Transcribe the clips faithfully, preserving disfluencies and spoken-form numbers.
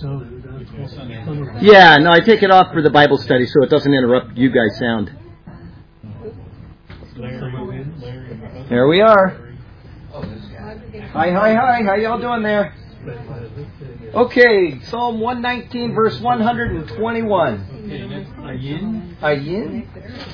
So, yeah, no, I take it off for the Bible study so it doesn't interrupt you guys' sound. There we are. Hi, hi, hi. How y'all doing there? Okay, Psalm one nineteen, verse one hundred twenty-one. Ayin. Ayin?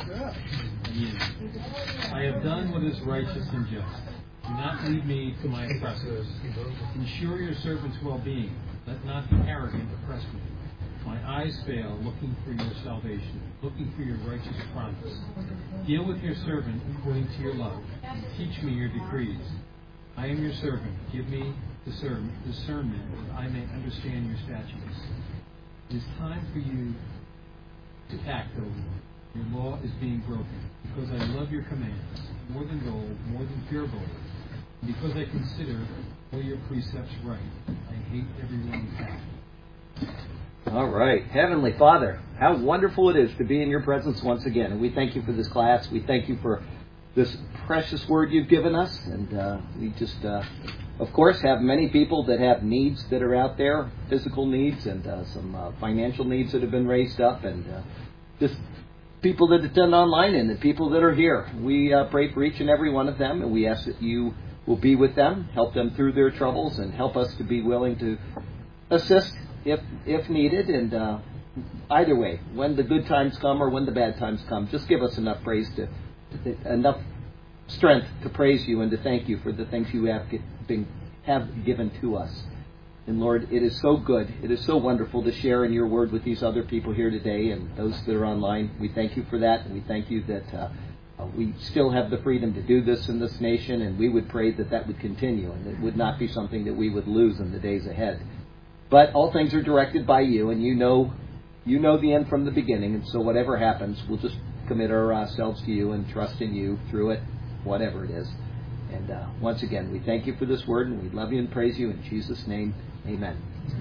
I have done what is righteous and just. Do not lead me to my oppressors. Ensure your servant's well-being. Let not the arrogant oppress me. My eyes fail, looking for your salvation, looking for your righteous promise. Deal with your servant according to your love. And teach me your decrees. I am your servant. Give me discernment, discernment that I may understand your statutes. It is time for you to act, O Lord. Your law is being broken, because I love your commands, more than gold, more than pure gold. And because I consider all your precepts right, I hate every wrong path. All right. Heavenly Father, how wonderful it is to be in your presence once again. And we thank you for this class. We thank you for this precious word you've given us. And uh, we just, uh, of course, have many people that have needs that are out there, physical needs and uh, some uh, financial needs that have been raised up. And uh, just people that attend online and the people that are here. We uh, pray for each and every one of them. And we ask that you will be with them, help them through their troubles, and help us to be willing to assist if if needed. And uh, either way, when the good times come or when the bad times come, just give us enough praise to, to enough strength to praise you and to thank you for the things you have get, been have given to us. And Lord, it is so good, it is so wonderful to share in your word with these other people here today and those that are online. We thank you for that, and we thank you that uh, uh, we still have the freedom to do this in this nation, and we would pray that that would continue and it would not be something that we would lose in the days ahead. But all things are directed by you, and you know you know the end from the beginning. And so whatever happens, we'll just commit ourselves to you and trust in you through it, whatever it is. And uh, once again, we thank you for this word, and we love you and praise you. In Jesus' name, amen.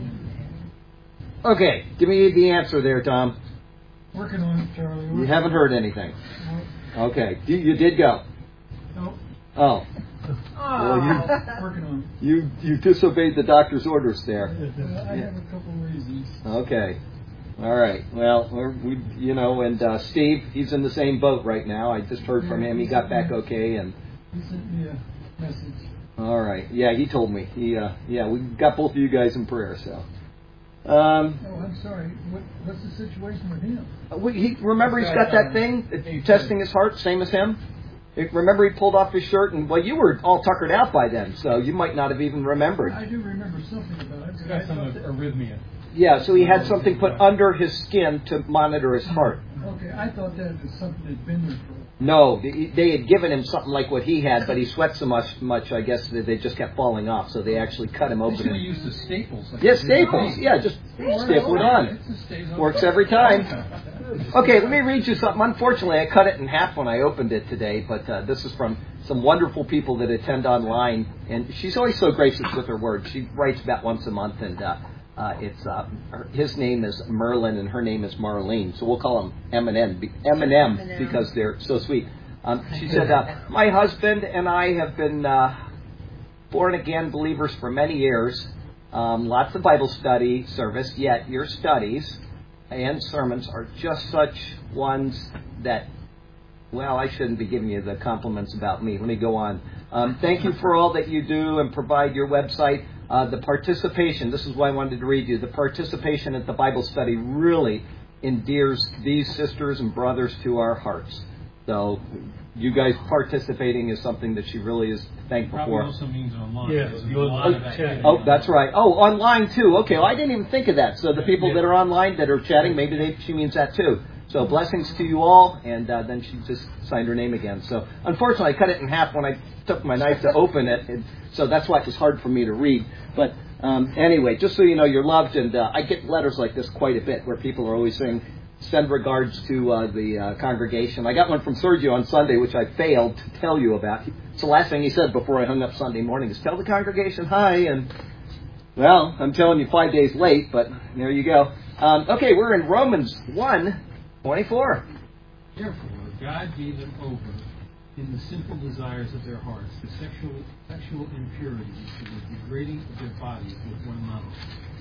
Okay, give me the answer there, Tom. Working on it, Charlie. You haven't heard anything. No. Okay, you, you did go. Nope. Oh. Well, you working on it. You you disobeyed the doctor's orders there. I have a couple of reasons. Okay. All right. Well, we're, we you know, and uh, Steve, he's in the same boat right now. I just heard from him. He got back okay, and he sent me a message. All right. Yeah, he told me. He uh, yeah, we got both of you guys in prayer. So. Um, oh, I'm sorry. What, what's the situation with him? We, he remember he's got that thing that's testing his heart, same as him. Remember he pulled off his shirt, and well, you were all tuckered out by then, so you might not have even remembered. I do remember something about it. He's got some arrhythmia. Yeah, so he had something put under his skin to monitor his heart. Okay, I thought that was something that'd been there for. No, they had given him something like what he had, but he sweat so much, much I guess, that they just kept falling off, so they actually cut him open. They should have used the staples. Like yeah, staples. Yeah, just staple it on. Works every time. Okay, let me read you something. Unfortunately, I cut it in half when I opened it today, but uh, this is from some wonderful people that attend online, and she's always so gracious with her words. She writes about once a month, and uh, uh, it's uh, his name is Merlin, and her name is Marlene, so we'll call them M and M, M and M because they're so sweet. Um, she said, uh, my husband and I have been uh, born-again believers for many years, um, lots of Bible study service, yet your studies and sermons are just such ones that, well, I shouldn't be giving you the compliments about me. Let me go on. Um, thank you for all that you do and provide your website. Uh, the participation, this is why I wanted to read you, the participation at the Bible study really endears these sisters and brothers to our hearts. So you guys participating is something that she really is thankful Probably for. also means online. Yes, There's a lot of activity. Oh, that's right. Oh, online too. Okay, well, I didn't even think of that. So the people that are online that are chatting, maybe they, she means that too. So blessings to you all, and uh, then she just signed her name again. So unfortunately, I cut it in half when I took my knife to open it, and so that's why it was hard for me to read. But um, anyway, just so you know, you're loved, and uh, I get letters like this quite a bit where people are always saying, send regards to uh, the uh, congregation. I got one from Sergio on Sunday, which I failed to tell you about. It's the last thing he said before I hung up Sunday morning is, tell the congregation hi, and well, I'm telling you five days late, but there you go. Um, okay, we're in Romans one twenty-four. Therefore, God gave them over in the sinful desires of their hearts to sexual sexual impurity, to the degrading of their bodies with one another.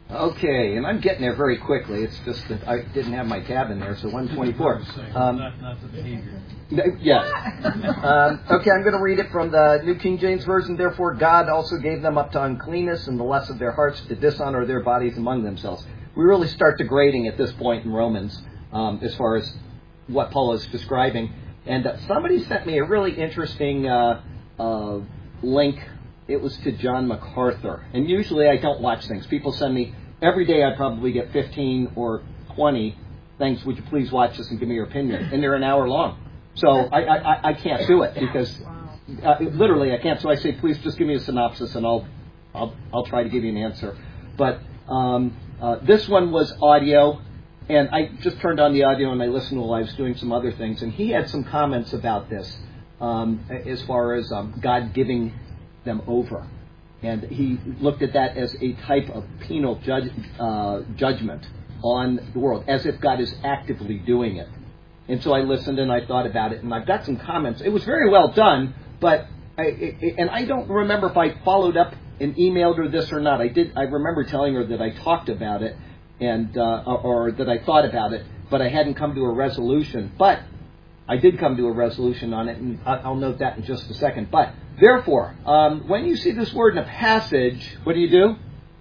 Okay, and I'm getting there very quickly. It's just that I didn't have my tab in there, so one twenty-four. Um, not, not the behavior. Yes. Um, okay, I'm going to read it from the New King James Version. Therefore, God also gave them up to uncleanness and the lust of their hearts to dishonor their bodies among themselves. We really start degrading at this point in Romans um, as far as what Paul is describing. And uh, somebody sent me a really interesting uh, uh, link. It was to John MacArthur. And usually I don't watch things. People send me, every day I probably get fifteen or twenty things. Would you please watch this and give me your opinion? And they're an hour long. So I, I, I can't do it because uh, literally I can't. So I say, please just give me a synopsis and I'll I'll, I'll try to give you an answer. But um, uh, this one was audio. And I just turned on the audio and I listened while I was doing some other things. And he had some comments about this um, as far as um, God giving them over. And he looked at that as a type of penal judge, uh, judgment on the world, as if God is actively doing it. And so I listened and I thought about it, and I've got some comments. It was very well done, but I, it, and I don't remember if I followed up and emailed her this or not. I did. I remember telling her that I talked about it, and uh, or, or that I thought about it, but I hadn't come to a resolution. But I did come to a resolution on it, and I'll note that in just a second. But therefore, um, when you see this word in a passage, what do you do?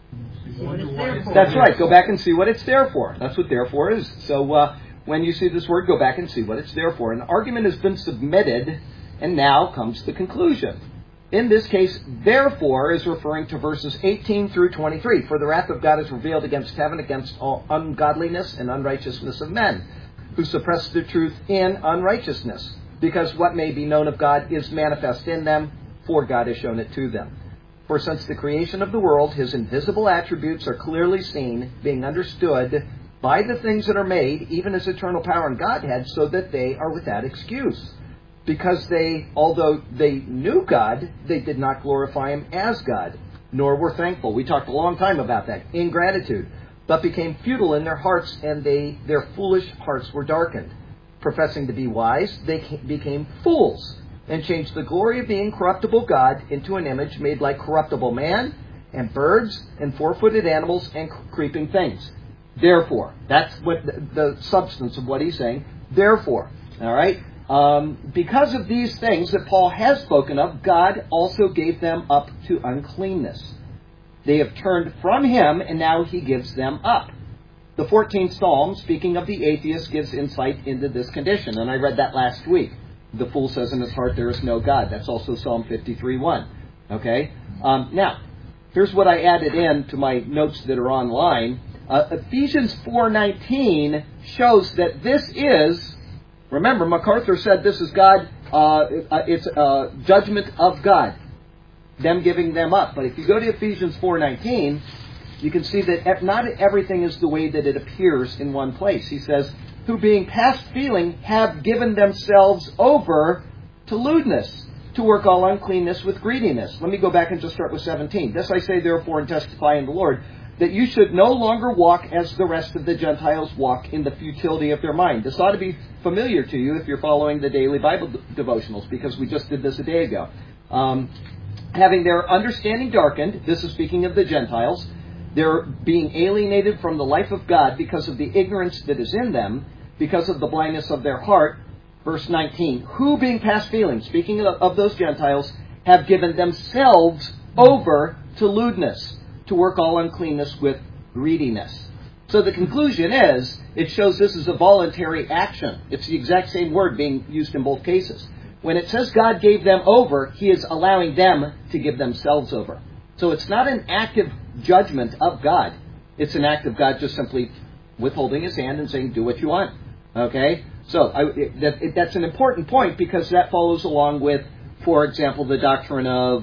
That's right. Go back and see what it's there for. That's what therefore is. So uh, when you see this word, go back and see what it's there for. An argument has been submitted, and now comes the conclusion. In this case, therefore is referring to verses eighteen through twenty-three. For the wrath of God is revealed against heaven, against all ungodliness and unrighteousness of men, who suppress the truth in unrighteousness, because what may be known of God is manifest in them, for God has shown it to them. For since the creation of the world, his invisible attributes are clearly seen, being understood by the things that are made, even his eternal power and Godhead, so that they are without excuse. Because they, although they knew God, they did not glorify him as God, nor were thankful. We talked a long time about that. Ingratitude. But became futile in their hearts, and they their foolish hearts were darkened. Professing to be wise, they became fools, and changed the glory of being corruptible God into an image made like corruptible man, and birds, and four-footed animals, and creeping things. Therefore, that's what the, the substance of what he's saying. Therefore, all right, um, because of these things that Paul has spoken of, God also gave them up to uncleanness. They have turned from him, and now he gives them up. The fourteenth Psalm, speaking of the atheist, gives insight into this condition. And I read that last week. The fool says in his heart, there is no God. That's also Psalm fifty-three one. Okay? Um, now, here's what I added in to my notes that are online. Uh, Ephesians four nineteen shows that this is, remember, MacArthur said this is God, uh, it's uh, judgment of God. Them giving them up. But if you go to Ephesians four nineteen, you can see that not everything is the way that it appears in one place. He says, who being past feeling have given themselves over to lewdness, to work all uncleanness with greediness. Let me go back and just start with seventeen. This I say therefore and testify in the Lord, that you should no longer walk as the rest of the Gentiles walk in the futility of their mind. This ought to be familiar to you if you're following the daily Bible devotionals, because we just did this a day ago. Um, having their understanding darkened, this is speaking of the Gentiles, they're being alienated from the life of God because of the ignorance that is in them, because of the blindness of their heart. Verse nineteen, who being past feeling, speaking of, of those Gentiles, have given themselves over to lewdness, to work all uncleanness with greediness. So the conclusion is, it shows this is a voluntary action. It's the exact same word being used in both cases. When it says God gave them over, he is allowing them to give themselves over. So it's not an active judgment of God. It's an act of God just simply withholding his hand and saying, do what you want. Okay? So I, it, that, it, that's an important point, because that follows along with, for example, the doctrine of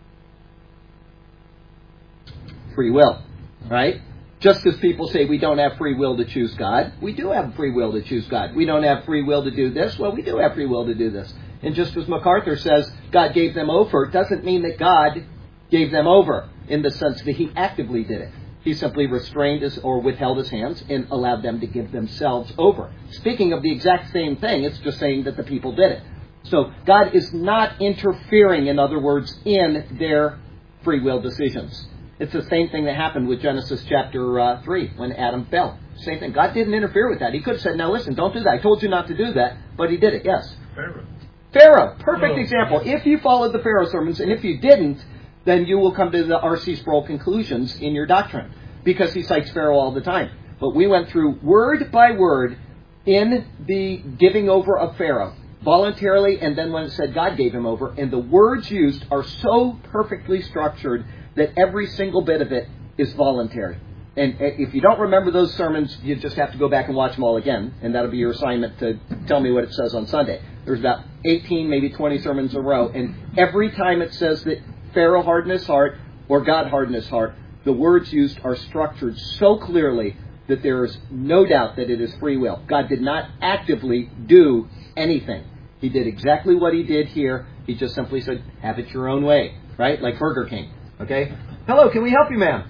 free will. Right? Just as people say we don't have free will to choose God, we do have free will to choose God. We don't have free will to do this. Well, we do have free will to do this. And just as MacArthur says, God gave them over, it doesn't mean that God gave them over in the sense that he actively did it. He simply restrained his or withheld his hands and allowed them to give themselves over. Speaking of the exact same thing, it's just saying that the people did it. So God is not interfering, in other words, in their free will decisions. It's the same thing that happened with Genesis chapter uh, three when Adam fell. Same thing. God didn't interfere with that. He could have said, "Now listen, don't do that. I told you not to do that," but He did it. Yes. Pharaoh. Pharaoh, perfect Oh, example. yeah. If you followed the Pharaoh sermons, and if you didn't, then you will come to the R C Sproul conclusions in your doctrine, because he cites Pharaoh all the time. But we went through word by word in the giving over of Pharaoh, voluntarily, and then when it said God gave him over, and the words used are so perfectly structured that every single bit of it is voluntary. And if you don't remember those sermons, you just have to go back and watch them all again, and that'll be your assignment to tell me what it says on Sunday. There's about eighteen, maybe twenty sermons in a row, and every time it says that Pharaoh hardened his heart or God hardened his heart, the words used are structured so clearly that there is no doubt that it is free will. God did not actively do anything. He did exactly what He did here. He just simply said, "Have it your own way," right? Like Burger King. Okay? Hello, can we help you, ma'am?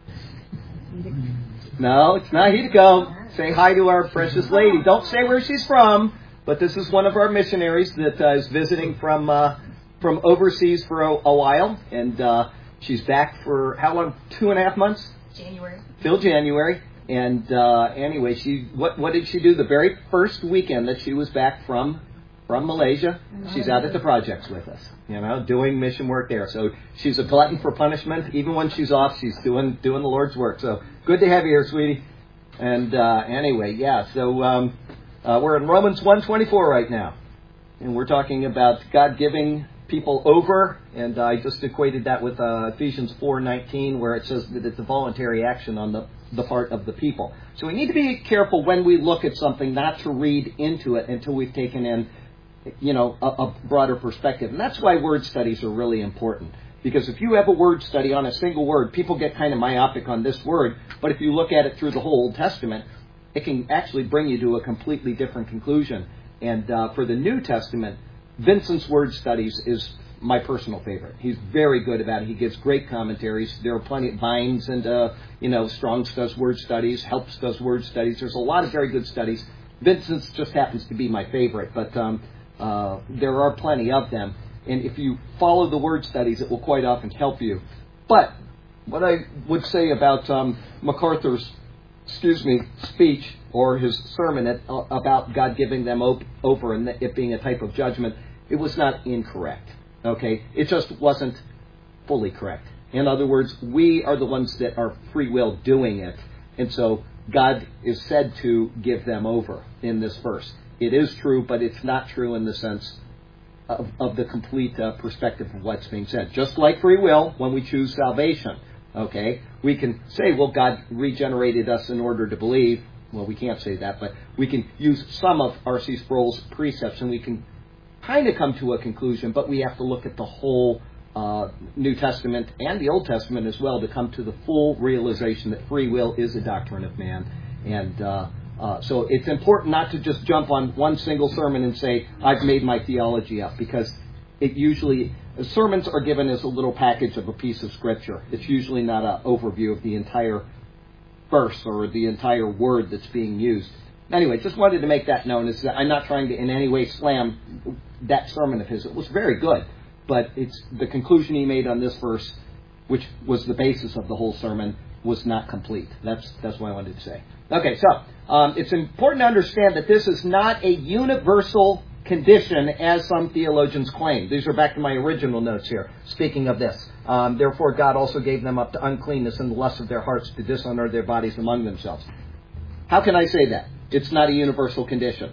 No, it's not he to go. Say hi to our precious lady. Don't say where she's from, but this is one of our missionaries that uh, is visiting from uh, from overseas for a, a while, and uh, she's back for how long? Two and a half months? January. Till January. And uh, anyway, she what what did she do the very first weekend that she was back from from Malaysia? She's out at the projects with us, you know, doing mission work there. So she's a glutton for punishment. Even when she's off, she's doing doing the Lord's work. So good to have you here, sweetie. And uh, anyway, yeah. So um, uh, we're in Romans one twenty-four right now, and we're talking about God giving people over. And I just equated that with uh, Ephesians four nineteen, where it says that it's a voluntary action on the the part of the people. So we need to be careful when we look at something not to read into it until we've taken in, you know, a, a broader perspective. And that's why word studies are really important. Because if you have a word study on a single word, people get kind of myopic on this word. But if you look at it through the whole Old Testament, it can actually bring you to a completely different conclusion. And uh, for the New Testament, Vincent's word studies is my personal favorite. He's very good about it. He gives great commentaries. There are plenty of Vines and, uh, you know, Strong's does word studies. Helps does word studies. There's a lot of very good studies. Vincent's just happens to be my favorite, but um, uh, there are plenty of them. And if you follow the word studies, it will quite often help you. But what I would say about um, MacArthur's, excuse me, speech or his sermon at, uh, about God giving them op- over and it being a type of judgment, it was not incorrect. Okay, it just wasn't fully correct. In other words, we are the ones that are free will doing it. And so God is said to give them over in this verse. It is true, but it's not true in the sense of, of the complete uh, perspective of what's being said. Just like free will, when we choose salvation, okay, we can say, well, God regenerated us in order to believe. Well, we can't say that, but we can use some of R C Sproul's precepts and we can kind of come to a conclusion, but we have to look at the whole uh, New Testament and the Old Testament as well to come to the full realization that free will is a doctrine of man. And uh, uh, so it's important not to just jump on one single sermon and say, I've made my theology up, because it usually, sermons are given as a little package of a piece of Scripture. It's usually not an overview of the entire verse or the entire word that's being used. Anyway, just wanted to make that known. Is that I'm not trying to in any way slam that sermon of his. It was very good, but it's the conclusion he made on this verse, which was the basis of the whole sermon, was not complete. That's that's what I wanted to say. Okay, so um, it's important to understand that this is not a universal condition, as some theologians claim. These are back to my original notes here, speaking of this. Um, Therefore, God also gave them up to uncleanness and the lust of their hearts to dishonor their bodies among themselves. How can I say that? It's not a universal condition.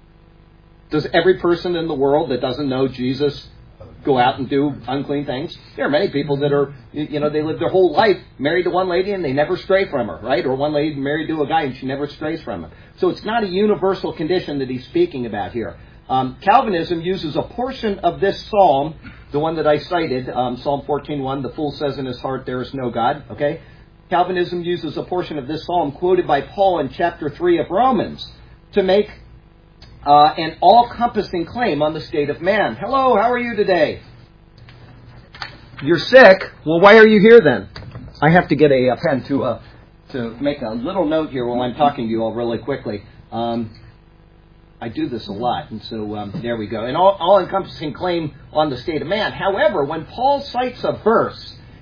Does every person in the world that doesn't know Jesus go out and do unclean things? There are many people that are, you know, they live their whole life married to one lady and they never stray from her, right? Or one lady married to a guy and she never strays from him. So it's not a universal condition that he's speaking about here. Um, Calvinism uses a portion of this psalm, the one that I cited, um, Psalm fourteen one, the fool says in his heart there is no God, okay? Calvinism uses a portion of this psalm quoted by Paul in chapter three of Romans to make uh, an all-encompassing claim on the state of man. Hello, how are you today? You're sick? Well, why are you here then? I have to get a, a pen to uh, to make a little note here while I'm talking to you all really quickly. Um, I do this a lot, and so um, there we go. An all, all-encompassing claim on the state of man. However, when Paul cites a verse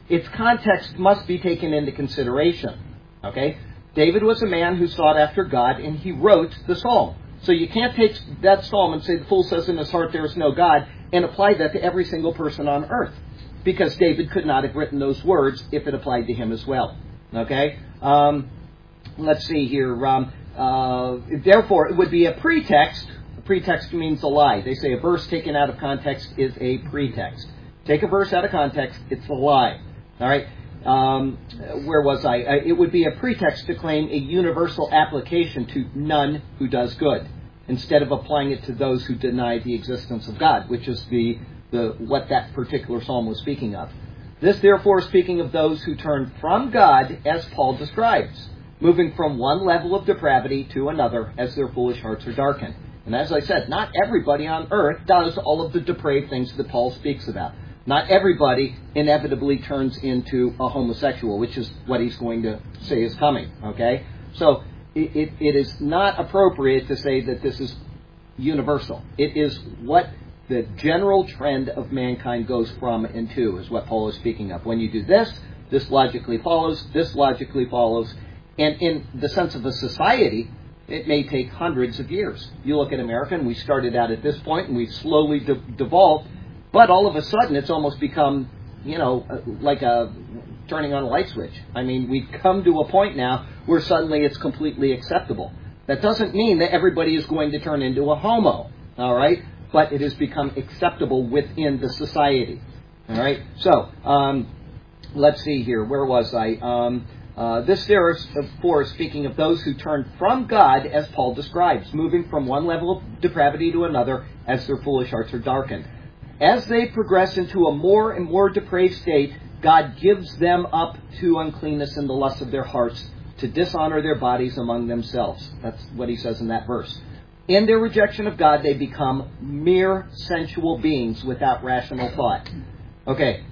its context must be taken into consideration. Okay? David was a man who sought after God, and he wrote the psalm. So you can't take that psalm and say, the fool says in his heart there is no God, and apply that to every single person on earth. Because David could not have written those words if it applied to him as well. Okay? Um, let's see here. Um, uh, therefore, it would be a pretext. A pretext means a lie. They say a verse taken out of context is a pretext. Take a verse out of context, it's a lie. All right? Um, where was I? I? It would be a pretext to claim a universal application to none who does good, instead of applying it to those who deny the existence of God, which is the, the what that particular psalm was speaking of. This, therefore, is speaking of those who turn from God, as Paul describes, moving from one level of depravity to another as their foolish hearts are darkened. And as I said, not everybody on earth does all of the depraved things that Paul speaks about. Not everybody inevitably turns into a homosexual, which is what he's going to say is coming. Okay? So it, it, it is not appropriate to say that this is universal. It is what the general trend of mankind goes from and to, is what Paul is speaking of. When you do this, this logically follows, this logically follows. And in the sense of a society, it may take hundreds of years. You look at America, and we started out at this point, and we've slowly de- devolved. But all of a sudden, it's almost become, you know, like a turning on a light switch. I mean, we've come to a point now where suddenly it's completely acceptable. That doesn't mean that everybody is going to turn into a homo, all right? But it has become acceptable within the society, all right? So, um, let's see here. Where was I? Um, uh, this there is, of course, speaking of those who turn from God, as Paul describes, moving from one level of depravity to another as their foolish hearts are darkened. As they progress into a more and more depraved state, God gives them up to uncleanness and the lust of their hearts to dishonor their bodies among themselves. That's what he says in that verse. In their rejection of God, they become mere sensual beings without rational thought. Okay.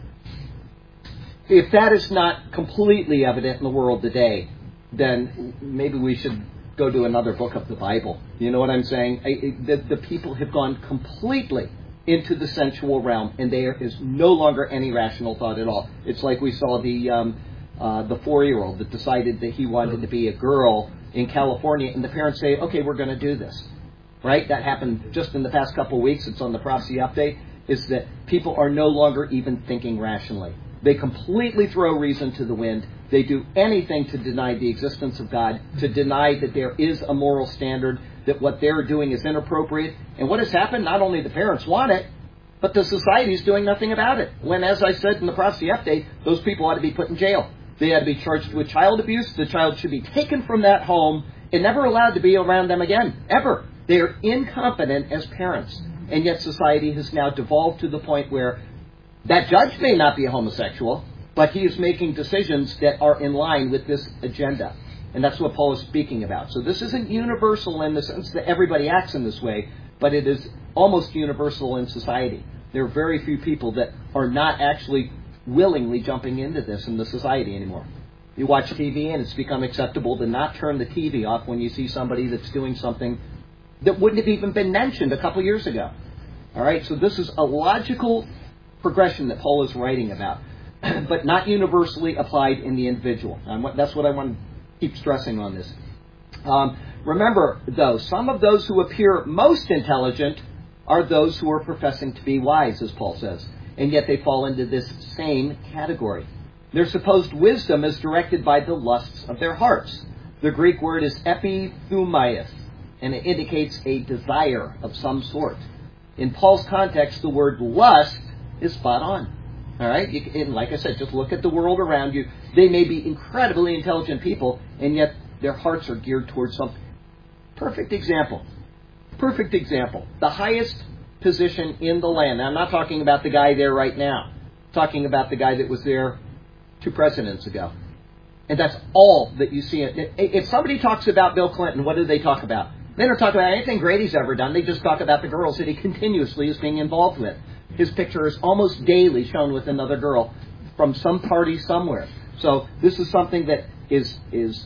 If that is not completely evident in the world today, then maybe we should go to another book of the Bible. You know what I'm saying? I, the, the people have gone completely into the sensual realm, and there is no longer any rational thought at all. It's like we saw the um, uh, the four-year-old that decided that he wanted to be a girl in California, and the parents say, okay, we're going to do this. Right? That happened just in the past couple of weeks. It's on the Prophecy Update, is that people are no longer even thinking rationally. They completely throw reason to the wind. They do anything to deny the existence of God, to deny that there is a moral standard, that what they're doing is inappropriate. And what has happened, not only the parents want it, but the society is doing nothing about it. When, as I said in the Prophecy Update, those people ought to be put in jail. They ought to be charged with child abuse. The child should be taken from that home and never allowed to be around them again, ever. They are incompetent as parents. And yet society has now devolved to the point where that judge may not be a homosexual, but he is making decisions that are in line with this agenda. And that's what Paul is speaking about. So this isn't universal in the sense that everybody acts in this way, but it is almost universal in society. There are very few people that are not actually willingly jumping into this in the society anymore. You watch T V, and it's become acceptable to not turn the T V off when you see somebody that's doing something that wouldn't have even been mentioned a couple years ago. All right, so this is a logical progression that Paul is writing about, but not universally applied in the individual. And that's what I want to keep stressing on this. Um, remember, though, some of those who appear most intelligent are those who are professing to be wise, as Paul says, and yet they fall into this same category. Their supposed wisdom is directed by the lusts of their hearts. The Greek word is epithumaios, and it indicates a desire of some sort. In Paul's context, the word lust is spot on. All right? You, and like I said, just look at the world around you. They may be incredibly intelligent people, and yet their hearts are geared towards something. Perfect example. Perfect example. The highest position in the land. Now, I'm not talking about the guy there right now. I'm talking about the guy that was there two presidents ago. And that's all that you see. If somebody talks about Bill Clinton, what do they talk about? They don't talk about anything great he's ever done. They just talk about the girls that he continuously is being involved with. His picture is almost daily shown with another girl from some party somewhere. So this is something that is is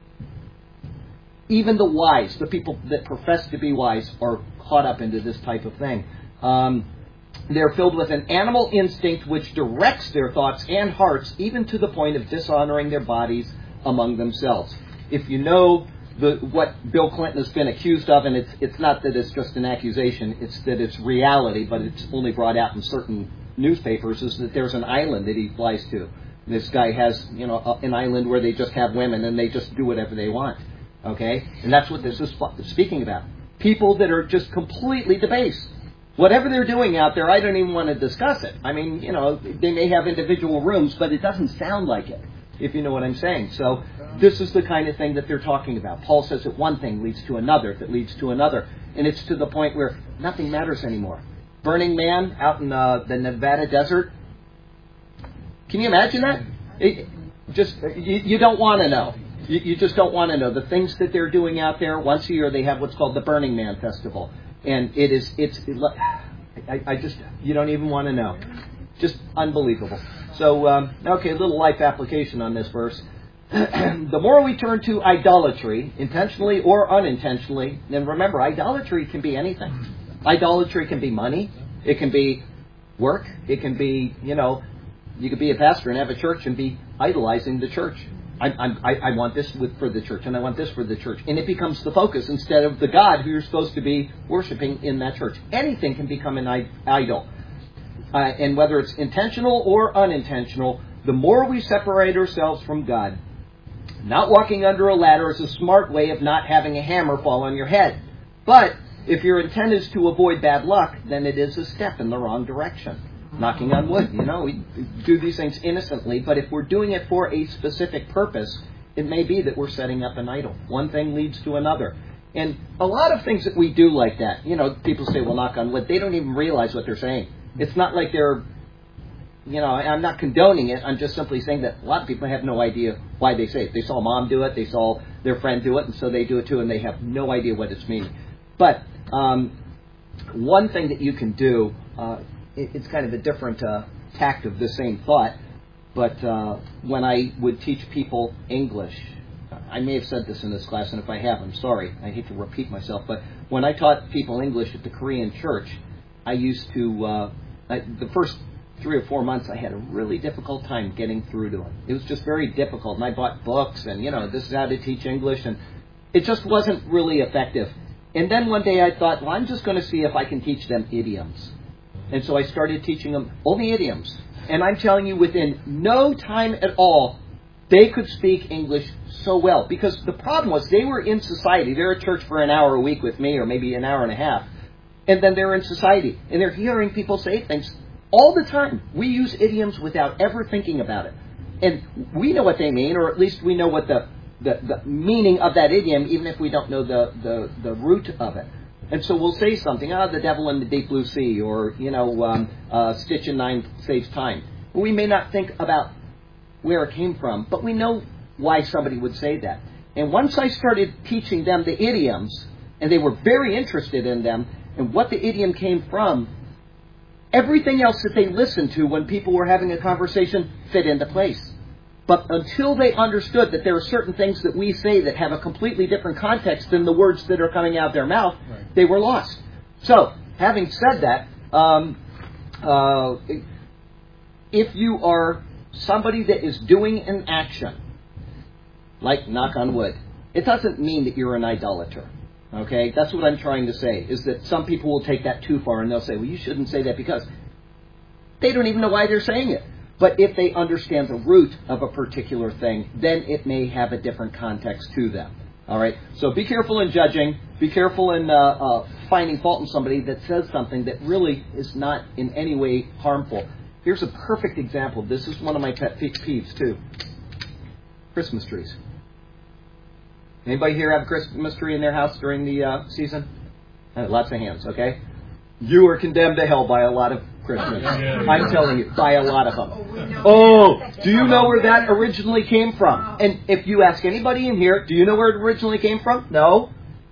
even the wise, the people that profess to be wise, are caught up into this type of thing. Um, They're filled with an animal instinct which directs their thoughts and hearts, even to the point of dishonoring their bodies among themselves. If you know the, what Bill Clinton has been accused of, and it's it's not that it's just an accusation, it's that it's reality, but it's only brought out in certain newspapers, is that there's an island that he flies to. This guy has, you know, an island where they just have women and they just do whatever they want. Okay? And that's what this is speaking about. People that are just completely debased. Whatever they're doing out there, I don't even want to discuss it. I mean, you know, they may have individual rooms, but it doesn't sound like it, if you know what I'm saying. So this is the kind of thing that they're talking about. Paul says that one thing leads to another, that leads to another. And it's to the point where nothing matters anymore. Burning Man out in uh, the Nevada desert. Can you imagine that? It, just you, you don't want to know. You, you just don't want to know. The things that they're doing out there, once a year they have what's called the Burning Man Festival. And it is, it's, it, I, I just, you don't even want to know. Just unbelievable. So, um, okay, a little life application on this verse. The more we turn to idolatry, intentionally or unintentionally, then remember, idolatry can be anything. Idolatry can be money. It can be work. It can be, you know, you could be a pastor and have a church and be idolizing the church. I, I, I want this with, for the church, and I want this for the church. And it becomes the focus instead of the God who you're supposed to be worshiping in that church. Anything can become an idol. Uh, and whether it's intentional or unintentional, the more we separate ourselves from God, not walking under a ladder is a smart way of not having a hammer fall on your head. But if your intent is to avoid bad luck, then it is a step in the wrong direction. Knocking on wood, you know, we do these things innocently, but if we're doing it for a specific purpose, it may be that we're setting up an idol. One thing leads to another. And a lot of things that we do like that, you know, people say, well, knock on wood. They don't even realize what they're saying. It's not like they're, you know, I'm not condoning it. I'm just simply saying that a lot of people have no idea why they say it. They saw mom do it. They saw their friend do it, and so they do it too, and they have no idea what it's meaning. But um, one thing that you can do, uh, it's kind of a different uh, tact of the same thought, but uh, when I would teach people English, I may have said this in this class, and if I have, I'm sorry. I hate to repeat myself, but when I taught people English at the Korean church, I used to, uh, I, the first three or four months, I had a really difficult time getting through to them. It was just very difficult, and I bought books, and, you know, this is how to teach English, and it just wasn't really effective. And then one day I thought, well, I'm just going to see if I can teach them idioms. And so I started teaching them only idioms. And I'm telling you, within no time at all, they could speak English so well. Because the problem was they were in society. They're at church for an hour a week with me, or maybe an hour and a half. And then they're in society. And they're hearing people say things all the time. We use idioms without ever thinking about it. And we know what they mean, or at least we know what the, the, the meaning of that idiom, even if we don't know the, the, the root of it. And so we'll say something, ah, oh, the devil in the deep blue sea, or, you know, um, uh, stitch in nine saves time. We may not think about where it came from, but we know why somebody would say that. And once I started teaching them the idioms, and they were very interested in them, and what the idiom came from, everything else that they listened to when people were having a conversation fit into place. But until they understood that there are certain things that we say that have a completely different context than the words that are coming out of their mouth, right, they were lost. So, having said that, um, uh, if you are somebody that is doing an action, like knock on wood, it doesn't mean that you're an idolater. Okay? That's what I'm trying to say, is that some people will take that too far and they'll say, well, you shouldn't say that because they don't even know why they're saying it. But if they understand the root of a particular thing, then it may have a different context to them. All right? So be careful in judging. Be careful in uh, uh, finding fault in somebody that says something that really is not in any way harmful. Here's a perfect example. This is one of my pet peeves, too. Christmas trees. Anybody here have a Christmas tree in their house during the uh, season? Uh, lots of hands, okay? You are condemned to hell by a lot of Christmas. I'm telling you, by a lot of them. Oh, do you know where that originally came from? And if you ask anybody in here, do you know where it originally came from? No.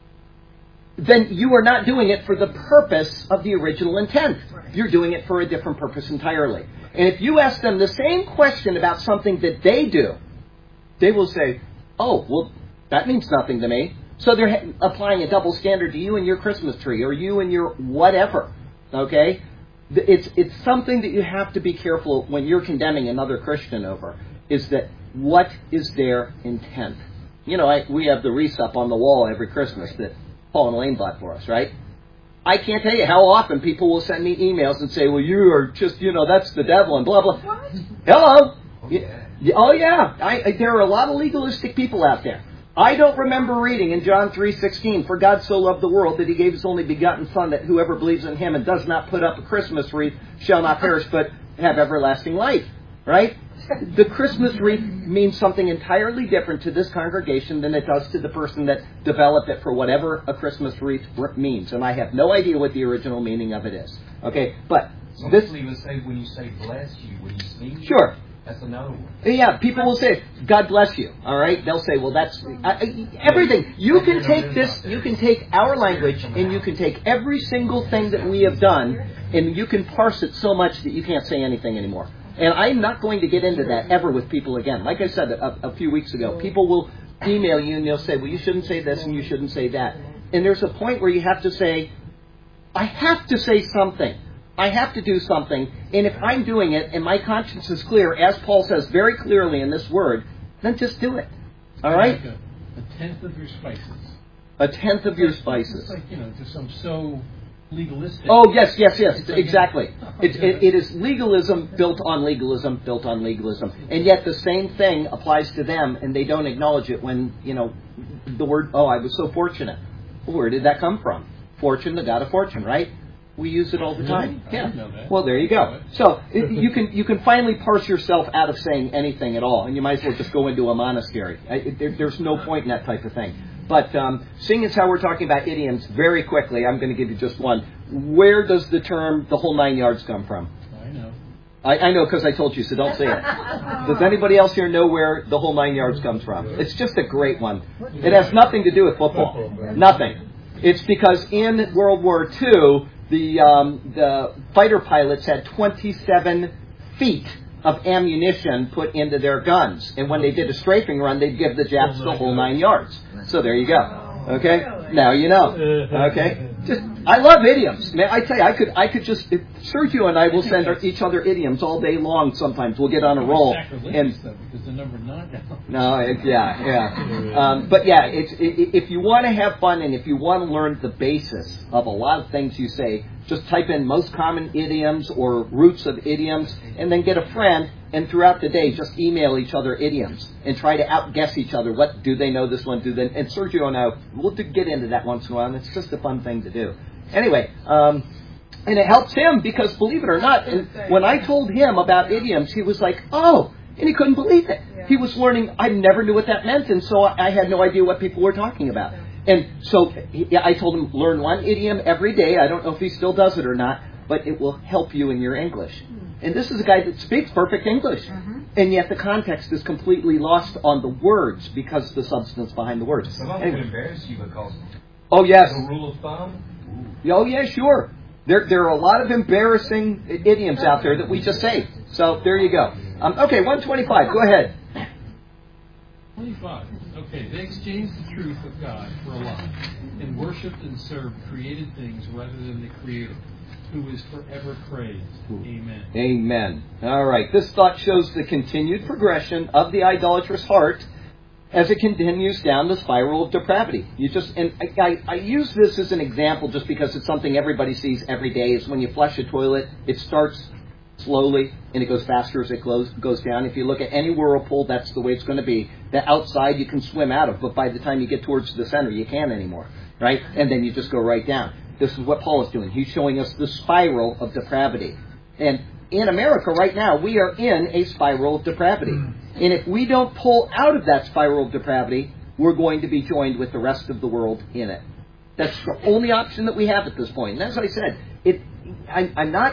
Then you are not doing it for the purpose of the original intent. You're doing it for a different purpose entirely. And if you ask them the same question about something that they do, they will say, oh, well, that means nothing to me. So they're applying a double standard to you and your Christmas tree, or you and your whatever. Okay? it's it's something that you have to be careful when you're condemning another Christian over, is that what is their intent? You know, I, we have the wreaths up on the wall every Christmas that Paul and Elaine bought for us, right? I can't tell you how often people will send me emails and say, well, you are just, you know, that's the devil and blah, blah. What? Hello. Oh, yeah. Yeah, oh, yeah. I, I, there are a lot of legalistic people out there. I don't remember reading in John three sixteen, for God so loved the world that he gave his only begotten Son, that whoever believes in him and does not put up a Christmas wreath shall not perish but have everlasting life. Right? The Christmas wreath means something entirely different to this congregation than it does to the person that developed it for whatever a Christmas wreath means. And I have no idea what the original meaning of it is. Okay? But Some this... people even say when you say bless you, when you speak. Sure. That's another one. Yeah, people will say, God bless you, all right? They'll say, well, that's uh, everything. You can take this, you can take our language, and you can take every single thing that we have done, and you can parse it so much that you can't say anything anymore. And I'm not going to get into that ever with people again. Like I said a, a few weeks ago, people will email you and they'll say, well, you shouldn't say this and you shouldn't say that. And there's a point where you have to say, I have to say something. I have to do something, and if I'm doing it and my conscience is clear, as Paul says very clearly in this word, then just do it. All right? Like a, a tenth of your spices. A tenth of your It's spices. like, you know, just some so legalistic. Oh, yes, yes, yes, It's like, exactly. oh, It, okay. it, it is legalism built on legalism, built on legalism. And yet the same thing applies to them, and they don't acknowledge it when, you know, the word, oh, I was so fortunate. Well, where did that come from? Fortune, the god of fortune, right? We use it all the time. Really? I Yeah. didn't know that. Well, there you go. So it, you can you can finally parse yourself out of saying anything at all, and you might as well just go into a monastery. I, it, there, there's no point in that type of thing. But um, seeing as how we're talking about idioms, very quickly, I'm going to give you just one. Where does the term "the whole nine yards" come from? I know. I, I know because I told you, so don't say it. Does anybody else here know where the whole nine yards comes from? It's just a great one. It has nothing to do with football. Nothing. It's because in World War Two, the um, the fighter pilots had twenty-seven feet of ammunition put into their guns, and when they did a strafing run, they'd give the Japs the whole nine yards. So there you go. Okay, now you know. Okay, just I love idioms, man. I tell you, I could I could just if Sergio and I will send our, each other idioms all day long. Sometimes we'll get on a roll and. Stuff because the number nine now. No, it, yeah, yeah. Um, but yeah, it's, it, if you want to have fun and if you want to learn the basis of a lot of things you say, just type in most common idioms or roots of idioms and then get a friend and throughout the day just email each other idioms and try to outguess each other. What do they know this one? Do they? And Sergio and I, we'll get into that once in a while, and it's just a fun thing to do. Anyway, um, and it helps him because, believe it or not, when I told him about idioms, he was like, oh, and he couldn't believe it. Yeah. He was learning, I never knew what that meant, and so I had no idea what people were talking about. And so he, I told him, learn one idiom every day. I don't know if he still does it or not, but it will help you in your English. And this is a guy that speaks perfect English. Mm-hmm. And yet the context is completely lost on the words because of the substance behind the words. Some of them Anyway. would embarrass you because Oh, yes. the rule of thumb. Oh, yeah, sure. There, there are a lot of embarrassing idioms out there that we just say. So there you go. Um, okay, one twenty-five. Go ahead. twenty-five. Okay, they exchanged the truth of God for a lie and worshipped and served created things rather than the Creator, who is forever praised. Amen. Amen. All right. This thought shows the continued progression of the idolatrous heart as it continues down the spiral of depravity. You just and I, I, I use this as an example just because it's something everybody sees every day. Is when you flush a toilet, it starts slowly and it goes faster as it goes goes down. If you look at any whirlpool, that's the way it's going to be. The outside you can swim out of, but by the time you get towards the center, you can't anymore, right? And then you just go right down. This is what Paul is doing. He's showing us the spiral of depravity. And in America right now, we are in a spiral of depravity. And if we don't pull out of that spiral of depravity, we're going to be joined with the rest of the world in it. That's the only option that we have at this point. And as I said, it, I, I'm not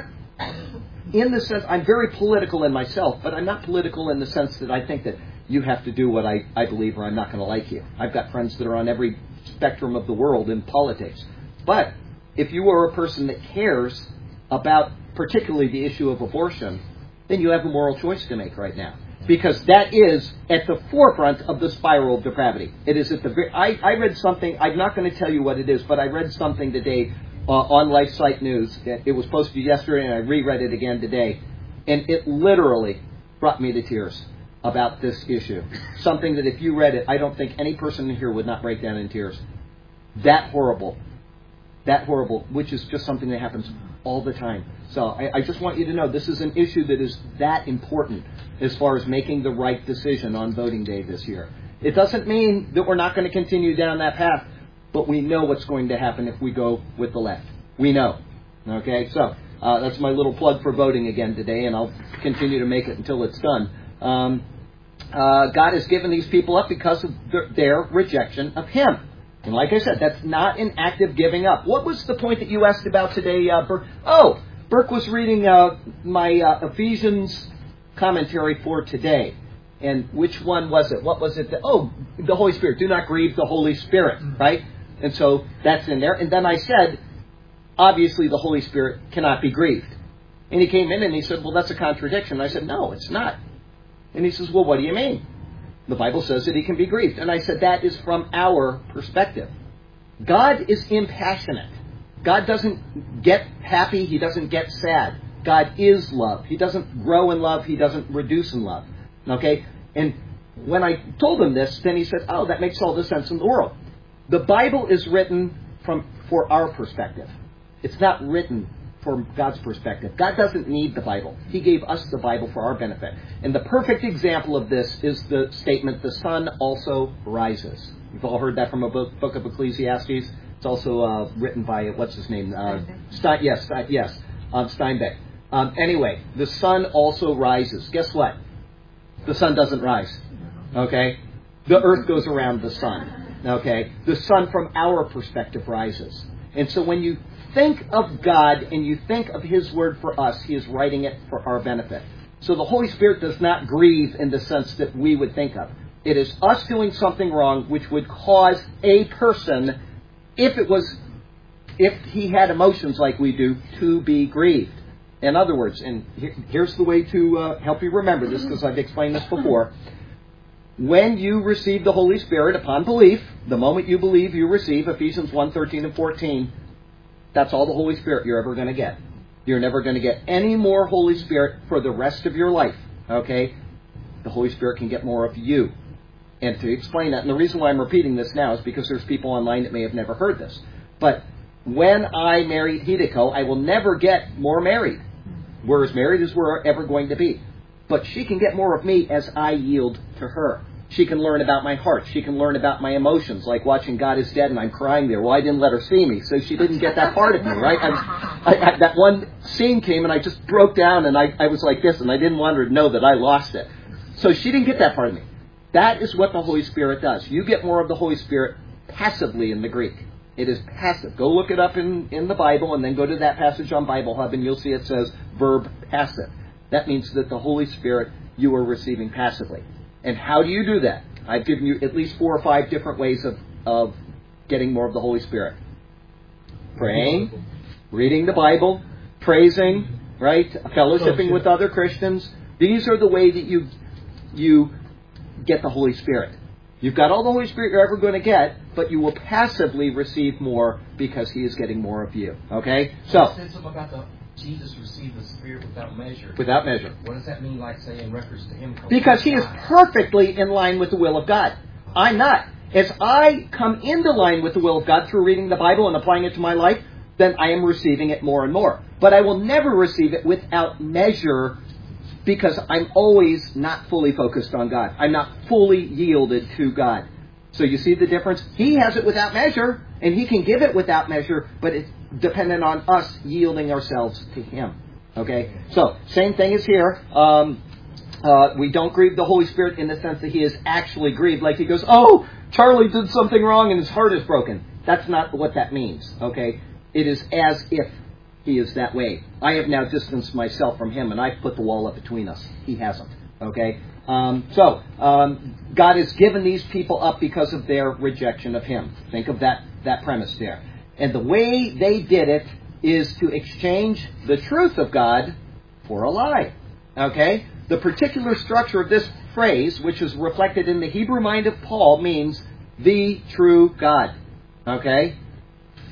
in the sense, I'm very political in myself, but I'm not political in the sense that I think that you have to do what I, I believe or I'm not going to like you. I've got friends that are on every spectrum of the world in politics. But if you are a person that cares about particularly the issue of abortion, then you have a moral choice to make right now. Because that is at the forefront of the spiral of depravity. It is at the very, I, I read something, I'm not going to tell you what it is, but I read something today uh, on LifeSite News. It was posted yesterday, and I reread it again today. And it literally brought me to tears about this issue. Something that if you read it, I don't think any person in here would not break down in tears. That horrible. That horrible, which is just something that happens all the time. So I, I just want you to know this is an issue that is that important as far as making the right decision on voting day this year. It doesn't mean that we're not going to continue down that path, but we know what's going to happen if we go with the left. We know. Okay, so uh, that's my little plug for voting again today, and I'll continue to make it until it's done. Um, uh, God has given these people up because of their, their rejection of Him. And like I said, that's not an active giving up. What was the point that you asked about today, uh, Burke? Oh, Burke was reading uh, my uh, Ephesians commentary for today. And which one was it? What was it? That, oh, the Holy Spirit. Do not grieve the Holy Spirit, right? And so that's in there. And then I said, obviously the Holy Spirit cannot be grieved. And he came in and he said, well, that's a contradiction. I said, no, it's not. And he says, well, what do you mean? The Bible says that He can be grieved. And I said, that is from our perspective. God is impassionate. God doesn't get happy. He doesn't get sad. God is love. He doesn't grow in love. He doesn't reduce in love. Okay? And when I told him this, then he said, oh, that makes all the sense in the world. The Bible is written from for our perspective. It's not written from God's perspective. God doesn't need the Bible. He gave us the Bible for our benefit. And the perfect example of this is the statement, the sun also rises. You've all heard that from a book, book of Ecclesiastes. It's also uh, written by, what's his name? Uh, Stein, yes, Stein, yes, um, Steinbeck. Um, anyway, the sun also rises. Guess what? The sun doesn't rise. Okay? The earth goes around the sun. Okay? The sun from our perspective rises. And so when you think of God and you think of His Word for us, He is writing it for our benefit. So the Holy Spirit does not grieve in the sense that we would think of. It is us doing something wrong which would cause a person, if it was, if he had emotions like we do, to be grieved. In other words, and here's the way to uh, help you remember this, because I've explained this before. When you receive the Holy Spirit upon belief, the moment you believe, you receive Ephesians one, thirteen and fourteen. That's all the Holy Spirit you're ever going to get. You're never going to get any more Holy Spirit for the rest of your life. Okay? The Holy Spirit can get more of you. And to explain that, and the reason why I'm repeating this now is because there's people online that may have never heard this. But when I married Hideko, I will never get more married. We're as married as we're ever going to be. But she can get more of me as I yield to her. She can learn about my heart. She can learn about my emotions, like watching God is Dead and I'm crying there. Well, I didn't let her see me, so she didn't get that part of me, right? I, I, I, that one scene came and I just broke down and I, I was like this, and I didn't want her to know that I lost it. So she didn't get that part of me. That is what the Holy Spirit does. You get more of the Holy Spirit passively in the Greek. It is passive. Go look it up in, in the Bible and then go to that passage on Bible Hub and you'll see it says verb passive. That means that the Holy Spirit you are receiving passively. And how do you do that? I've given you at least four or five different ways of, of getting more of the Holy Spirit. Praying, reading the Bible, praising, right? Fellowshipping with other Christians. These are the way that you you get the Holy Spirit. You've got all the Holy Spirit you're ever going to get, but you will passively receive more because He is getting more of you. Okay? So, it says something about the Jesus received the Spirit without measure. Without measure. What does that mean, like, say, in reference to Him? Because He is perfectly in line with the will of God. I'm not. As I come into line with the will of God through reading the Bible and applying it to my life, then I am receiving it more and more. But I will never receive it without measure because I'm always not fully focused on God. I'm not fully yielded to God. So you see the difference? He has it without measure, and He can give it without measure, but it's dependent on us yielding ourselves to Him. Okay? So, same thing is here. Um, uh, we don't grieve the Holy Spirit in the sense that He is actually grieved. Like He goes, oh, Charlie did something wrong and his heart is broken. That's not what that means. Okay? It is as if He is that way. I have now distanced myself from Him, and I've put the wall up between us. He hasn't. Okay? Um, so, um, God has given these people up because of their rejection of Him. Think of that, that premise there. And the way they did it is to exchange the truth of God for a lie. Okay? The particular structure of this phrase, which is reflected in the Hebrew mind of Paul, means the true God. Okay?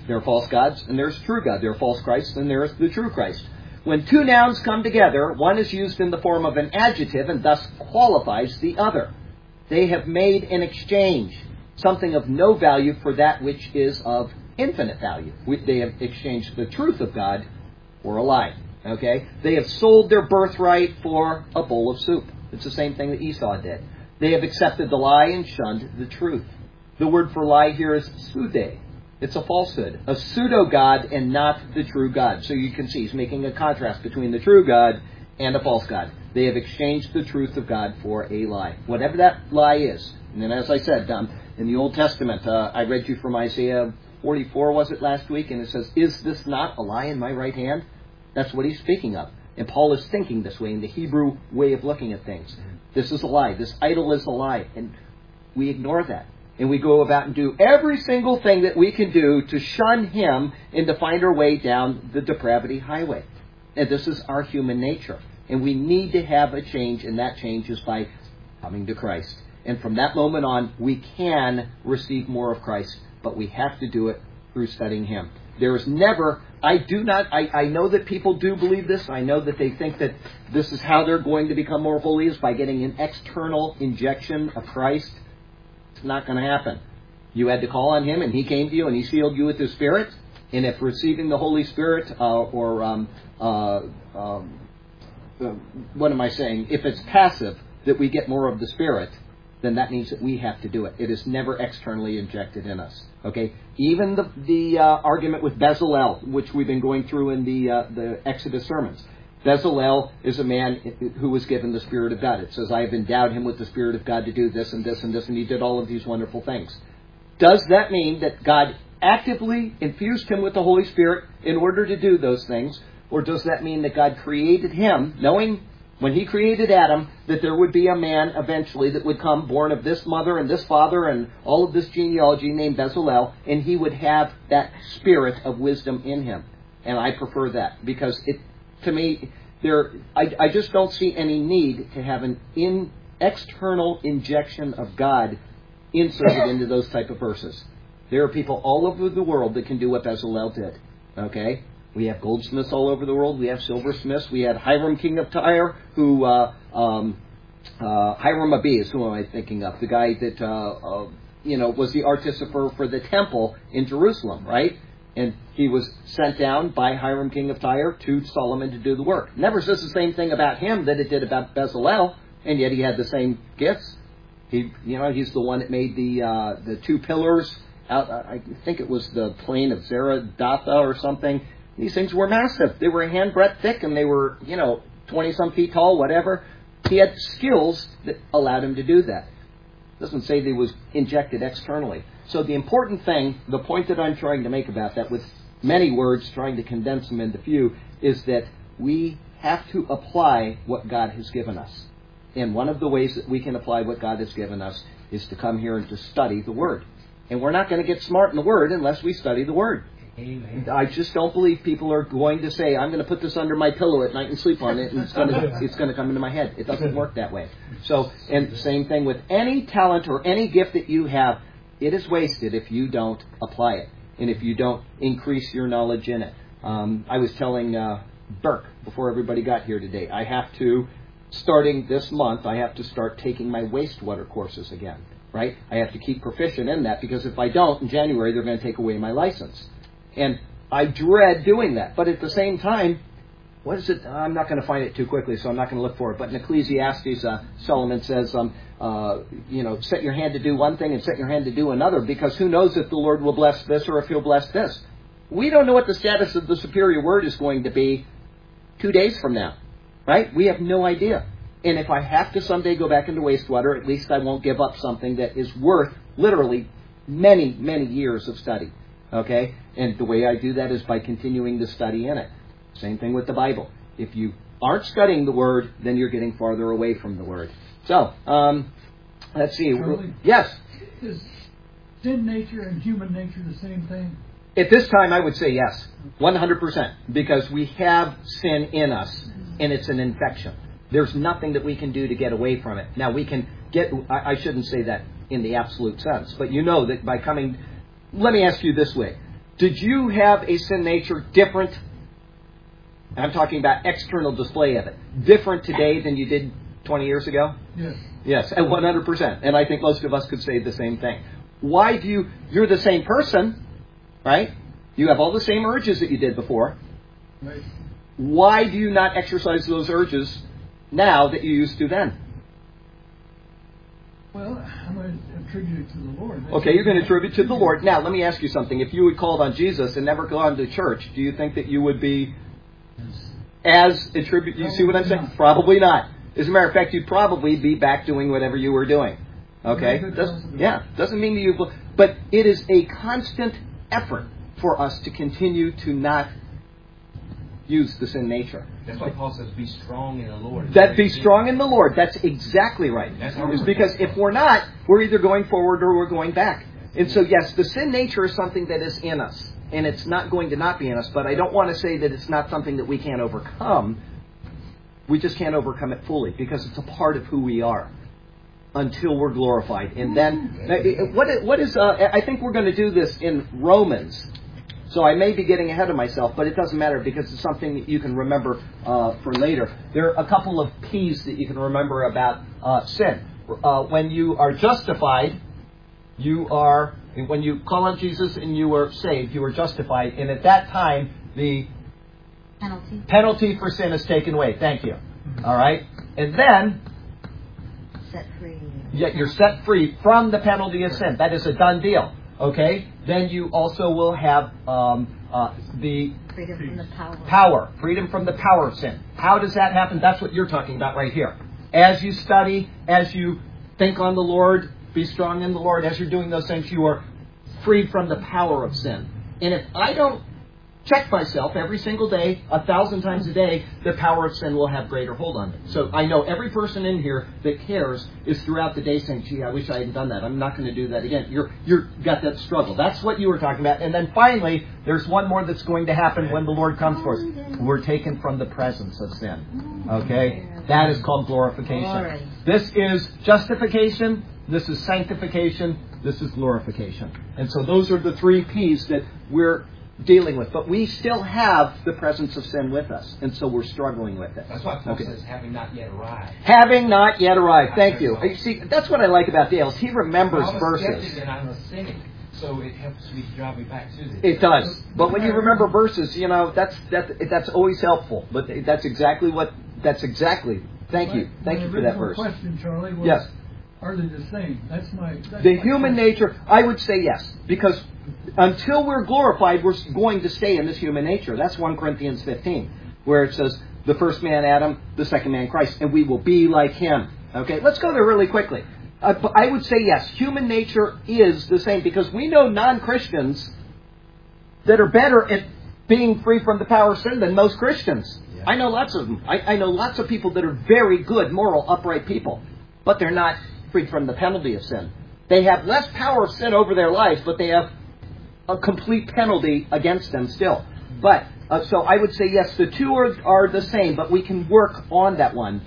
There are false gods, and there's true God. There are false Christs, and there is the true Christ. When two nouns come together, one is used in the form of an adjective and thus qualifies the other. They have made an exchange, something of no value for that which is of infinite value. They have exchanged the truth of God for a lie. Okay? They have sold their birthright for a bowl of soup. It's the same thing that Esau did. They have accepted the lie and shunned the truth. The word for lie here is pseude. It's a falsehood, a pseudo-God and not the true God. So you can see he's making a contrast between the true God and a false God. They have exchanged the truth of God for a lie. Whatever that lie is. And then as I said, um, in the Old Testament, uh, I read you from Isaiah forty-four, was it last week? And it says, is this not a lie in my right hand? That's what he's speaking of. And Paul is thinking this way in the Hebrew way of looking at things. This is a lie. This idol is a lie. And we ignore that. And we go about and do every single thing that we can do to shun him and to find our way down the depravity highway. And this is our human nature. And we need to have a change, and that change is by coming to Christ. And from that moment on, we can receive more of Christ, but we have to do it through studying him. There is never, I do not, I, I know that people do believe this. I know that they think that this is how they're going to become more holy, is by getting an external injection of Christ. It's not going to happen. You had to call on him, and he came to you, and he sealed you with his Spirit. And if receiving the Holy Spirit, uh, or um, uh, um, uh, what am I saying? If it's passive, that we get more of the Spirit, then that means that we have to do it. It is never externally injected in us. Okay? Even the the uh, argument with Bezalel, which we've been going through in the uh, the Exodus sermons. Bezalel is a man who was given the Spirit of God. It says, I have endowed him with the Spirit of God to do this and this and this, and he did all of these wonderful things. Does that mean that God actively infused him with the Holy Spirit in order to do those things? Or does that mean that God created him, knowing when he created Adam, that there would be a man eventually that would come born of this mother and this father and all of this genealogy named Bezalel, and he would have that spirit of wisdom in him? And I prefer that, because it, to me, there, I, I just don't see any need to have an in, external injection of God inserted into those type of verses. There are people all over the world that can do what Bezalel did. Okay? We have goldsmiths all over the world. We have silversmiths. We had Hiram, king of Tyre, who, uh, um, uh, Hiram Abies, who am I thinking of? The guy that, uh, uh, you know, was the artificer for the temple in Jerusalem, right? And he was sent down by Hiram, king of Tyre, to Solomon to do the work. Never says the same thing about him that it did about Bezalel, and yet he had the same gifts. He, you know, he's the one that made the uh, the two pillars out. I think it was the plain of Zeradatha or something. These things were massive. They were a handbreadth thick, and they were, you know, twenty-some feet tall, whatever. He had skills that allowed him to do that. It doesn't say they was injected externally. So the important thing, the point that I'm trying to make about that, with many words, trying to condense them into few, is that we have to apply what God has given us. And one of the ways that we can apply what God has given us is to come here and to study the Word. And we're not going to get smart in the Word unless we study the Word. Amen. I just don't believe people are going to say, I'm going to put this under my pillow at night and sleep on it, and it's going to, it's going to come into my head. It doesn't work that way. So, and the same thing with any talent or any gift that you have, it is wasted if you don't apply it, and if you don't increase your knowledge in it. Um, I was telling uh, Burke before everybody got here today, I have to, starting this month, I have to start taking my wastewater courses again, right? I have to keep proficient in that, because if I don't, in January, they're going to take away my license. And I dread doing that. But at the same time, what is it? I'm not going to find it too quickly, so I'm not going to look for it. But in Ecclesiastes, uh, Solomon says, um, uh, you know, set your hand to do one thing and set your hand to do another, because who knows if the Lord will bless this or if he'll bless this. We don't know what the status of the superior word is going to be two days from now, right? We have no idea. And if I have to someday go back into wastewater, at least I won't give up something that is worth literally many, many years of study. Okay? And the way I do that is by continuing to study in it. Same thing with the Bible. If you aren't studying the Word, then you're getting farther away from the Word. So, um, let's see. Charlie? Yes? Is sin nature and human nature the same thing? At this time, I would say yes. one hundred percent. Because we have sin in us, and it's an infection. There's nothing that we can do to get away from it. Now, we can get... I, I shouldn't say that in the absolute sense, but you know that by coming... Let me ask you this way. Did you have a sin nature different? I'm talking about external display of it. Different today than you did twenty years ago? Yes. Yes, at one hundred percent. And I think most of us could say the same thing. Why do you... You're the same person, right? You have all the same urges that you did before. Right. Why do you not exercise those urges now that you used to then? Well, I'm going to attribute it to the Lord. That's Okay, you're going to attribute to the Lord. Now, let me ask you something. If you had called on Jesus and never gone to church, do you think that you would be as attribute? You see what I'm saying? Probably not. As a matter of fact, you'd probably be back doing whatever you were doing. Okay? Does, yeah, doesn't mean that you... But it is a constant effort for us to continue to not use the sin nature. That's why Paul says, be strong in the Lord. That be strong in the Lord. That's exactly right. That's how It's because if we're not, we're either going forward or we're going back. And so, yes, the sin nature is something that is in us. And it's not going to not be in us. But I don't want to say that it's not something that we can't overcome. We just can't overcome it fully because it's a part of who we are until we're glorified. And then, what, what is, uh, I think we're going to do this in Romans. So I may be getting ahead of myself, but it doesn't matter because it's something that you can remember uh, for later. There are a couple of P's that you can remember about uh, sin. Uh, when you are justified, you are, when you call on Jesus and you are saved, you are justified. And at that time, the Penalty. penalty for sin is taken away. Thank you. All right? And then, Set free. yeah, you're set free from the penalty of sin. That is a done deal. Okay? Then you also will have um, uh, the Freedom from the power. power. Freedom from the power of sin. How does that happen? That's what you're talking about right here. As you study, as you think on the Lord, be strong in the Lord, as you're doing those things, you are freed from the power of sin. And if I don't check myself every single day, a thousand times a day, the power of sin will have greater hold on me. So I know every person in here that cares is throughout the day saying, gee, I wish I hadn't done that. I'm not going to do that again. You're, you're got that struggle. That's what you were talking about. And then finally, there's one more that's going to happen when the Lord comes for us. We're taken from the presence of sin. Okay? That is called glorification. This is justification. This is sanctification. This is glorification. And so those are the three P's that we're dealing with. But we still have the presence of sin with us. And so we're struggling with it. That's why Paul Okay. says, having not yet arrived. Having not yet arrived. Thank you. You see, that's what I like about Dale. Is he remembers I'm a verses. skeptic and I'm a cynic, so it helps me drive me back to this. It does. But when you remember verses, you know, that's that that's always helpful. But that's exactly what, that's exactly. Thank you. Thank My you for that original verse. question, Charlie, was, Yes. are they the same? That's my... That's The my human question. nature, I would say yes. Because until we're glorified, we're going to stay in this human nature. That's First Corinthians fifteen, where it says, the first man Adam, the second man Christ, and we will be like him. Okay, let's go there really quickly. Uh, I would say yes, human nature is the same, because we know non-Christians that are better at being free from the power of sin than most Christians. Yeah. I know lots of them. I, I know lots of people that are very good, moral, upright people, but they're not freed from the penalty of sin. They have less power of sin over their lives, but they have a complete penalty against them still. But, uh, so I would say yes, the two are, are the same, but we can work on that one.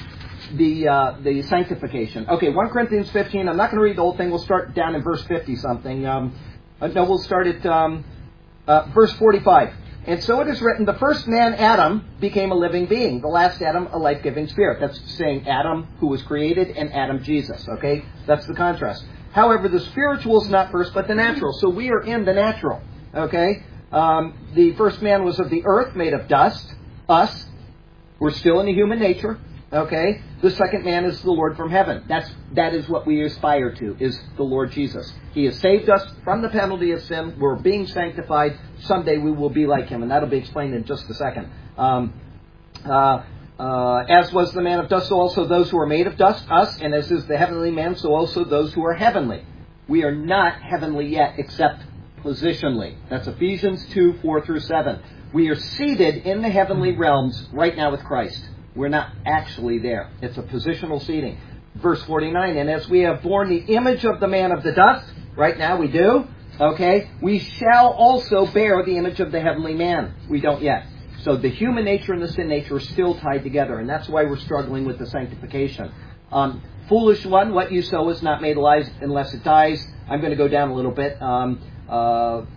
The uh, the sanctification. Okay, First Corinthians fifteen. I'm not going to read the whole thing. We'll start down in verse fifty something. Um, uh, no, we'll start at um, uh, verse forty-five. And so it is written, the first man, Adam, became a living being. The last Adam, a life-giving spirit. That's saying Adam, who was created, and Adam, Jesus. Okay? That's the contrast. However, the spiritual is not first, but the natural. So we are in the natural. Okay? Um, the first man was of the earth, made of dust. Us. We're still in the human nature. Okay? The second man is the Lord from heaven. That's, that is what we aspire to, is the Lord Jesus. He has saved us from the penalty of sin. We're being sanctified. Someday we will be like him, and that'll be explained in just a second. Um, uh, uh, as was the man of dust, so also those who are made of dust, us, and as is the heavenly man, so also those who are heavenly. We are not heavenly yet, except positionally. That's Ephesians two, four through seven. We are seated in the heavenly realms right now with Christ. We're not actually there. It's a positional seating. Verse forty-nine, and as we have borne the image of the man of the dust, right now we do, okay, we shall also bear the image of the heavenly man. We don't yet. So the human nature and the sin nature are still tied together, and that's why we're struggling with the sanctification. Um, foolish one, what you sow is not made alive unless it dies. I'm going to go down a little bit. Um, uh,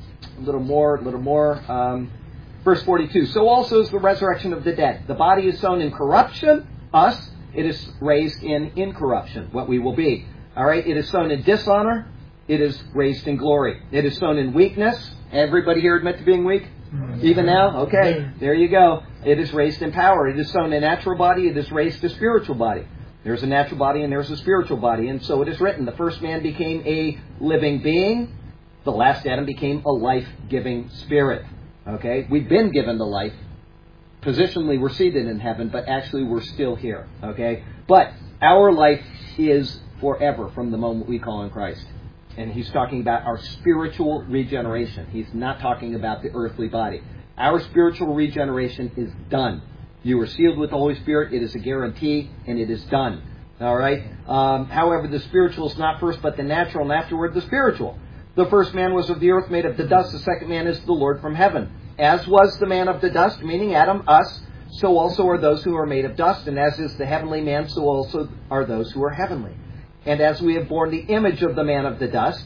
little more, little more. Um, verse forty-two. So also is the resurrection of the dead. The body is sown in corruption, us. It is raised in incorruption, what we will be. All right. It is sown in dishonor. It is raised in glory. It is sown in weakness. Everybody here admit to being weak? Even now? Okay. There you go. It is raised in power. It is sown in natural body. It is raised a spiritual body. There's a natural body and there's a spiritual body. And so it is written, the first man became a living being. The last Adam became a life-giving spirit. Okay? We've been given the life. Positionally, we're seated in heaven, but actually we're still here. Okay? But our life is forever from the moment we call on Christ. And he's talking about our spiritual regeneration. He's not talking about the earthly body. Our spiritual regeneration is done. You were sealed with the Holy Spirit. It is a guarantee, and it is done. All right? Um, however, the spiritual is not first, but the natural, and afterward the spiritual. The first man was of the earth, made of the dust. The second man is the Lord from heaven. As was the man of the dust, meaning Adam, us, so also are those who are made of dust. And as is the heavenly man, so also are those who are heavenly. And as we have borne the image of the man of the dust,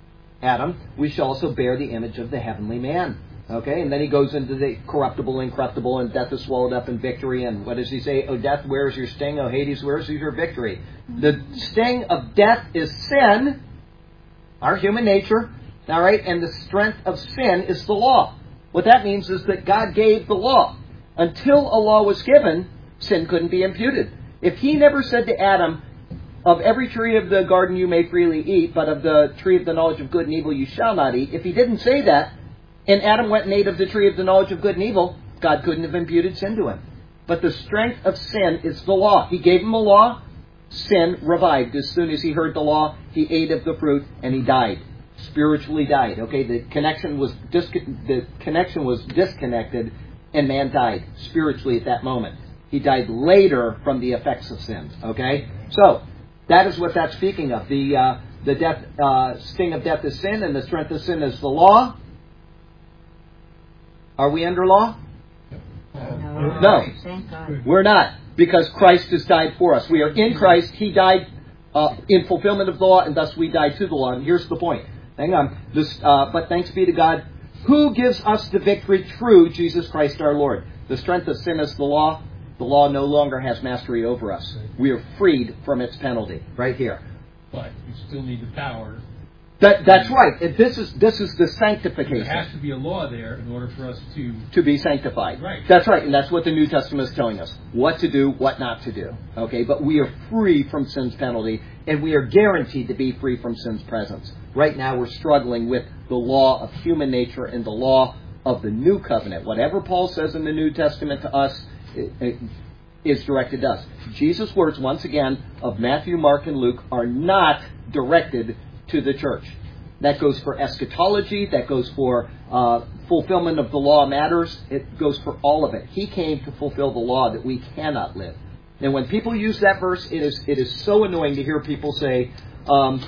Adam, we shall also bear the image of the heavenly man. Okay, and then he goes into the corruptible, incorruptible, and death is swallowed up in victory. And what does he say? Oh, death, where is your sting? Oh, Hades, where is your victory? The sting of death is sin, our human nature, all right, and the strength of sin is the law. What that means is that God gave the law. Until a law was given, sin couldn't be imputed. If he never said to Adam, of every tree of the garden you may freely eat, but of the tree of the knowledge of good and evil you shall not eat, if he didn't say that, and Adam went and ate of the tree of the knowledge of good and evil, God couldn't have imputed sin to him. But the strength of sin is the law. He gave him a law. Sin revived. As soon as he heard the law, he ate of the fruit and he died. Spiritually died. Okay, the connection was disco- the connection was disconnected, and man died spiritually at that moment. He died later from the effects of sins. Okay, so that is what that's speaking of. The uh, the death uh, sting of death is sin, and the strength of sin is the law. Are we under law? No. No. Thank God. We're not, because Christ has died for us. We are in Christ. He died uh, in fulfillment of the law, and thus we died to the law. And here's the point. Hang on. This, uh, but thanks be to God, who gives us the victory through Jesus Christ our Lord. The strength of sin is the law. The law no longer has mastery over us. We are freed from its penalty right here. But you still need the power. That, that's right. And this is this is the sanctification. There has to be a law there in order for us to... To be sanctified. Right. That's right. And that's what the New Testament is telling us. What to do, what not to do. Okay? But we are free from sin's penalty, and we are guaranteed to be free from sin's presence. Right now we're struggling with the law of human nature and the law of the New Covenant. Whatever Paul says in the New Testament to us it, it, is directed to us. Jesus' words, once again, of Matthew, Mark, and Luke are not directed to the church. That goes for eschatology. That goes for uh, fulfillment of the law matters. It goes for all of it. He came to fulfill the law that we cannot live. And when people use that verse, it is it is so annoying to hear people say um,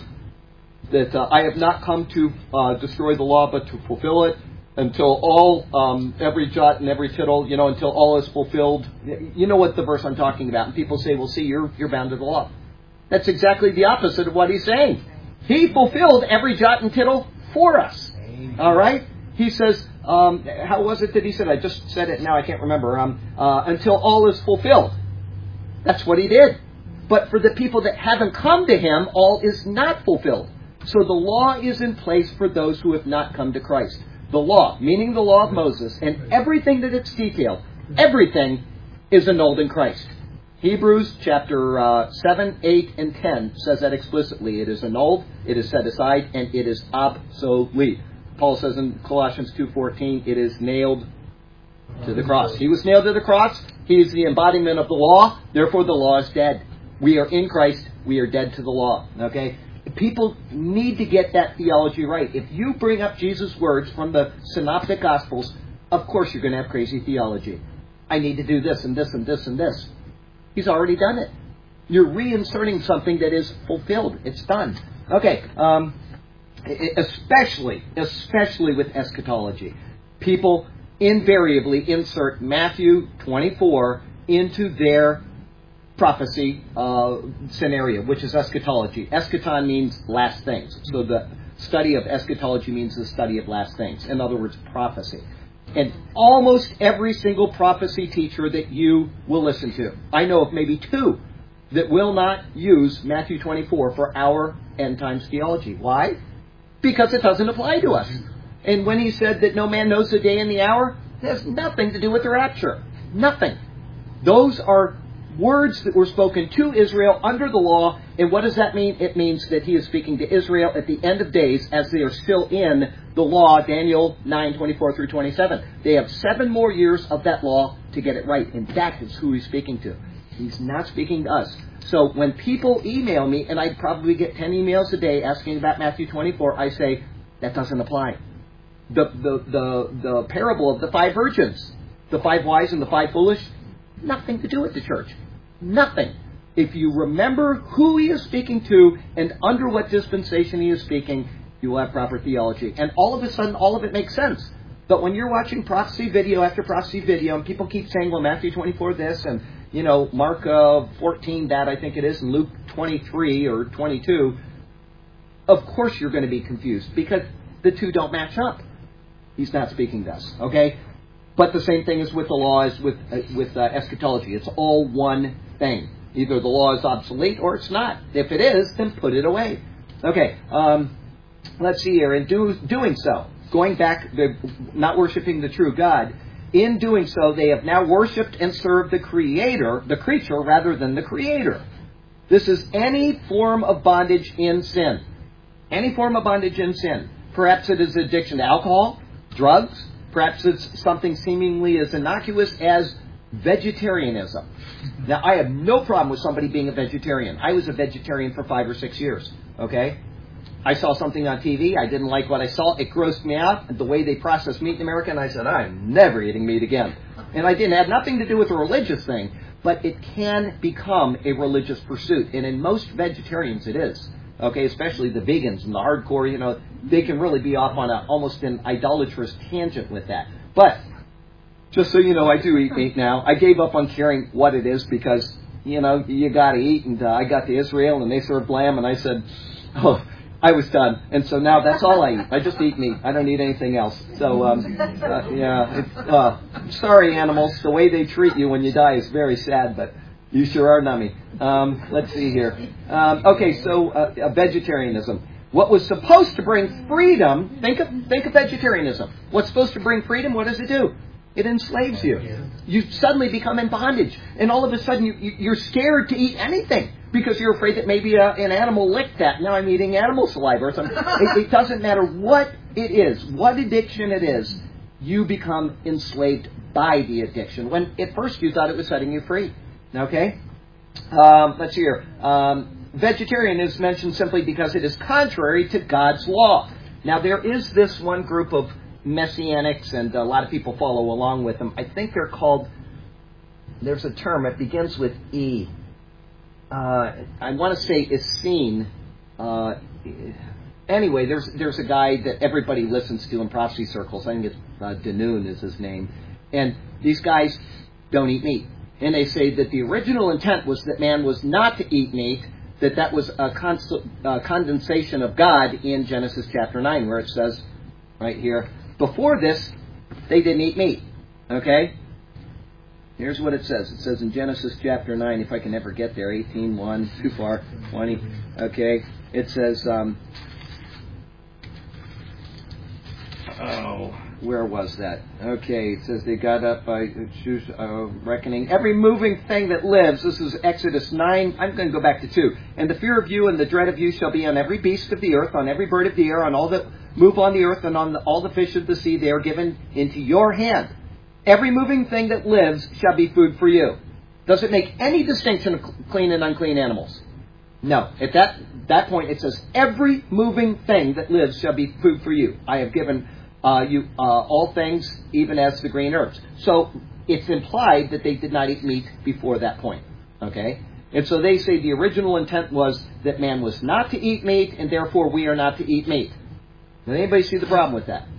that uh, I have not come to uh, destroy the law, but to fulfill it until all, um, every jot and every tittle, you know, until all is fulfilled. You know what the verse I'm talking about. And people say, well, see, you're you're bound to the law. That's exactly the opposite of what he's saying. He fulfilled every jot and tittle for us. All right? He says, um, how was it that he said? I just said it now, I can't remember. Um, uh, until all is fulfilled. That's what he did. But for the people that haven't come to him, all is not fulfilled. So the law is in place for those who have not come to Christ. The law, meaning the law of Moses, and everything that it's detailed, everything is annulled in Christ. Hebrews chapter uh, seven, eight, and ten says that explicitly. It is annulled, it is set aside, and it is obsolete. Paul says in Colossians two fourteen, it is nailed to the cross. He was nailed to the cross. He is the embodiment of the law. Therefore, the law is dead. We are in Christ. We are dead to the law. Okay? People need to get that theology right. If you bring up Jesus' words from the Synoptic Gospels, of course you're going to have crazy theology. I need to do this and this and this and this. He's already done it. You're reinserting something that is fulfilled. It's done. Okay. Um, especially, especially with eschatology. People invariably insert Matthew twenty-four into their prophecy uh, scenario, which is eschatology. Eschaton means last things. So the study of eschatology means the study of last things. In other words, prophecy. And almost every single prophecy teacher that you will listen to, I know of maybe two that will not use Matthew twenty-four for our end times theology. Why? Because it doesn't apply to us. And when he said that no man knows the day and the hour, it has nothing to do with the rapture. Nothing. Those are words that were spoken to Israel under the law. And what does that mean? It means that he is speaking to Israel at the end of days as they are still in the law, Daniel nine, twenty-four through twenty-seven. They have seven more years of that law to get it right. And that is who he's speaking to. He's not speaking to us. So when people email me, and I probably get ten emails a day asking about Matthew twenty-four, I say, that doesn't apply. The, the, the, the parable of the five virgins, the five wise and the five foolish, nothing to do with the church. Nothing. If you remember who he is speaking to and under what dispensation he is speaking, you will have proper theology. And all of a sudden, all of it makes sense. But when you're watching prophecy video after prophecy video, and people keep saying, well, Matthew twenty-four this, and, you know, Mark uh, fourteen that, I think it is, and Luke twenty-three or twenty-two, of course you're going to be confused, because the two don't match up. He's not speaking to us, okay? But the same thing is with the law as with, uh, with uh, eschatology. It's all one thing. Either the law is obsolete or it's not. If it is, then put it away. Okay, um, let's see here. In do, doing so, going back, the, not worshiping the true God, in doing so, they have now worshipped and served the Creator, the creature, rather than the Creator. This is any form of bondage in sin. Any form of bondage in sin. Perhaps it is addiction to alcohol, drugs. Perhaps it's something seemingly as innocuous as vegetarianism. Now, I have no problem with somebody being a vegetarian. I was a vegetarian for five or six years, okay? I saw something on T V. I didn't like what I saw. It grossed me out, the way they process meat in America, and I said, I'm never eating meat again. And I didn't have nothing to do with a religious thing, but it can become a religious pursuit. And in most vegetarians, it is. Okay, especially the vegans and the hardcore, you know, they can really be off on a, almost an idolatrous tangent with that. But, just so you know, I do eat meat now. I gave up on caring what it is because, you know, you got to eat. And uh, I got to Israel and they served lamb and I said, oh, I was done. And so now that's all I eat. I just eat meat. I don't eat anything else. So, um, uh, yeah, it's, uh, sorry animals, the way they treat you when you die is very sad, but you sure are nummy. Um, let's see here. Um, okay, so uh, uh, vegetarianism. What was supposed to bring freedom, think of think of vegetarianism. What's supposed to bring freedom, what does it do? It enslaves you. You suddenly become in bondage. And all of a sudden you, you, you're scared to eat anything because you're afraid that maybe a, an animal licked that. Now I'm eating animal saliva or something. It, it doesn't matter what it is, what addiction it is, you become enslaved by the addiction. When at first you thought it was setting you free. Okay? Um, let's see here. Um, vegetarian is mentioned simply because it is contrary to God's law. Now, there is this one group of messianics, and a lot of people follow along with them. I think they're called, there's a term, it begins with E. Uh, I want to say Essene. Uh, anyway, there's there's a guy that everybody listens to in prophecy circles. I think it's uh, Danoon is his name. And these guys don't eat meat. And they say that the original intent was that man was not to eat meat, that that was a cons- uh, condensation of God in Genesis chapter nine, where it says, right here, before this, they didn't eat meat. Okay? Here's what it says. It says in Genesis chapter nine, if I can ever get there, eighteen, one, too far, twenty. Okay? It says, um, oh... Where was that? Okay, it says they got up by uh, reckoning every moving thing that lives. This is Exodus nine. I'm going to go back to two. And the fear of you and the dread of you shall be on every beast of the earth, on every bird of the air, on all that move on the earth, and on the, all the fish of the sea. They are given into your hand. Every moving thing that lives shall be food for you. Does it make any distinction of clean and unclean animals? No. At that, that point, it says every moving thing that lives shall be food for you. I have given... Uh, you uh, all things, even as the green herbs. So it's implied that they did not eat meat before that point. Okay? And so they say the original intent was that man was not to eat meat, and therefore we are not to eat meat. Does anybody see the problem with that?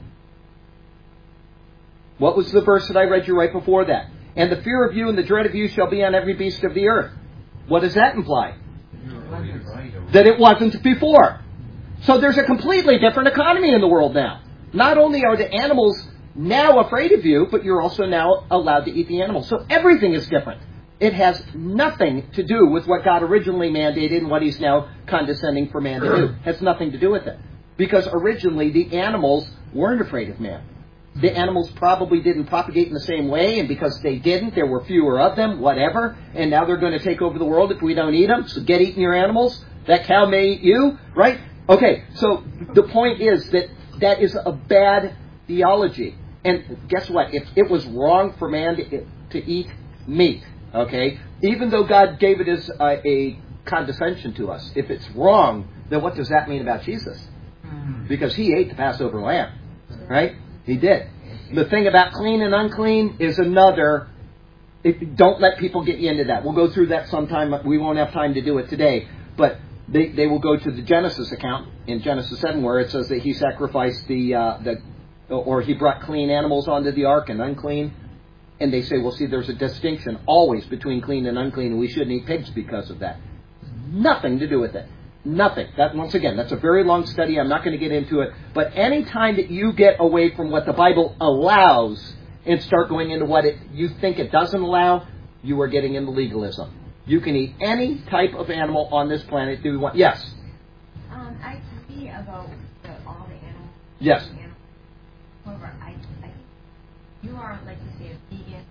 What was the verse that I read you right before that? And the fear of you and the dread of you shall be on every beast of the earth. What does that imply? That it wasn't before. So there's a completely different economy in the world now. Not only are the animals now afraid of you, but you're also now allowed to eat the animals. So everything is different. It has nothing to do with what God originally mandated and what he's now condescending for man to do. It has nothing to do with it. Because originally the animals weren't afraid of man. The animals probably didn't propagate in the same way, and because they didn't, there were fewer of them, whatever, and now they're going to take over the world if we don't eat them, so get eating your animals. That cow may eat you, right? Okay, so the point is that that is a bad theology. And guess what? If it was wrong for man to, to eat meat, okay, even though God gave it as a, a condescension to us, if it's wrong, then what does that mean about Jesus? Because he ate the Passover lamb, right? He did. The thing about clean and unclean is another. It, don't let people get you into that. We'll go through that sometime. We won't have time to do it today. But they, they will go to the Genesis account in Genesis seven where it says that he sacrificed the, uh, the or he brought clean animals onto the ark and unclean. And they say, well, see, there's a distinction always between clean and unclean, and we shouldn't eat pigs because of that. Nothing to do with it. Nothing. That, once again, that's a very long study. I'm not going to get into it. But any time that you get away from what the Bible allows and start going into what it, you think it doesn't allow, you are getting into legalism. You can eat any type of animal on this planet. Do you want? Yes. Um, I see about the, all the animals. Yes. The animals. However, I, I think you are, like you say, a vegan.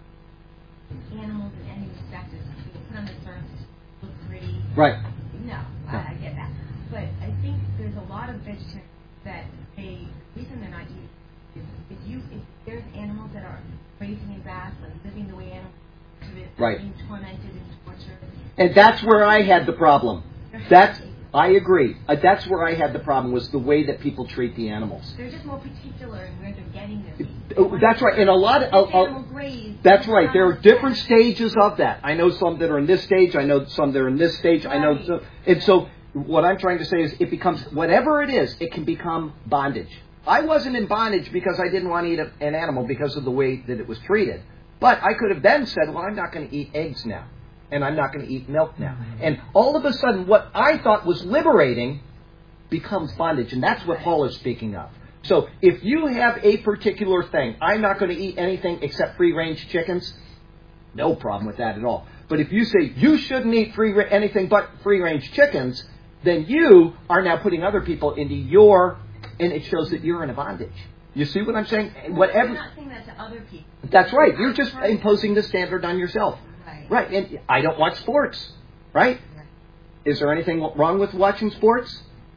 Animals in any respect is being put on the surface to look pretty. Right. No, I, I get that. But I think there's a lot of vegetarians that they, the reason they're not eating is if you, if there's animals that are raising in bath, like living the way animals live, right. being tormented and tortured. And that's where I had the problem. That's, I agree. Uh, that's where I had the problem was the way that people treat the animals. They're just more particular in where they're getting their meat. Uh, that's right. And a lot of... Uh, uh, that's right. There are different stages of that. I know some that are in this stage. I know some that are in this stage. Right. I know... So, and so what I'm trying to say is it becomes... Whatever it is, it can become bondage. I wasn't in bondage because I didn't want to eat a, an animal because of the way that it was treated. But I could have then said, well, I'm not going to eat eggs now. And I'm not going to eat milk now. And all of a sudden, what I thought was liberating becomes bondage. And that's what Paul is speaking of. So if you have a particular thing, I'm not going to eat anything except free-range chickens, no problem with that at all. But if you say you shouldn't eat free anything but free-range chickens, then you are now putting other people into your, and it shows that you're in a bondage. You see what I'm saying? Whatever. You're not saying that to other people. That's right. You're just imposing the standard on yourself. Right. Right. And I don't watch sports. Right? Right. Is there anything wrong with watching sports?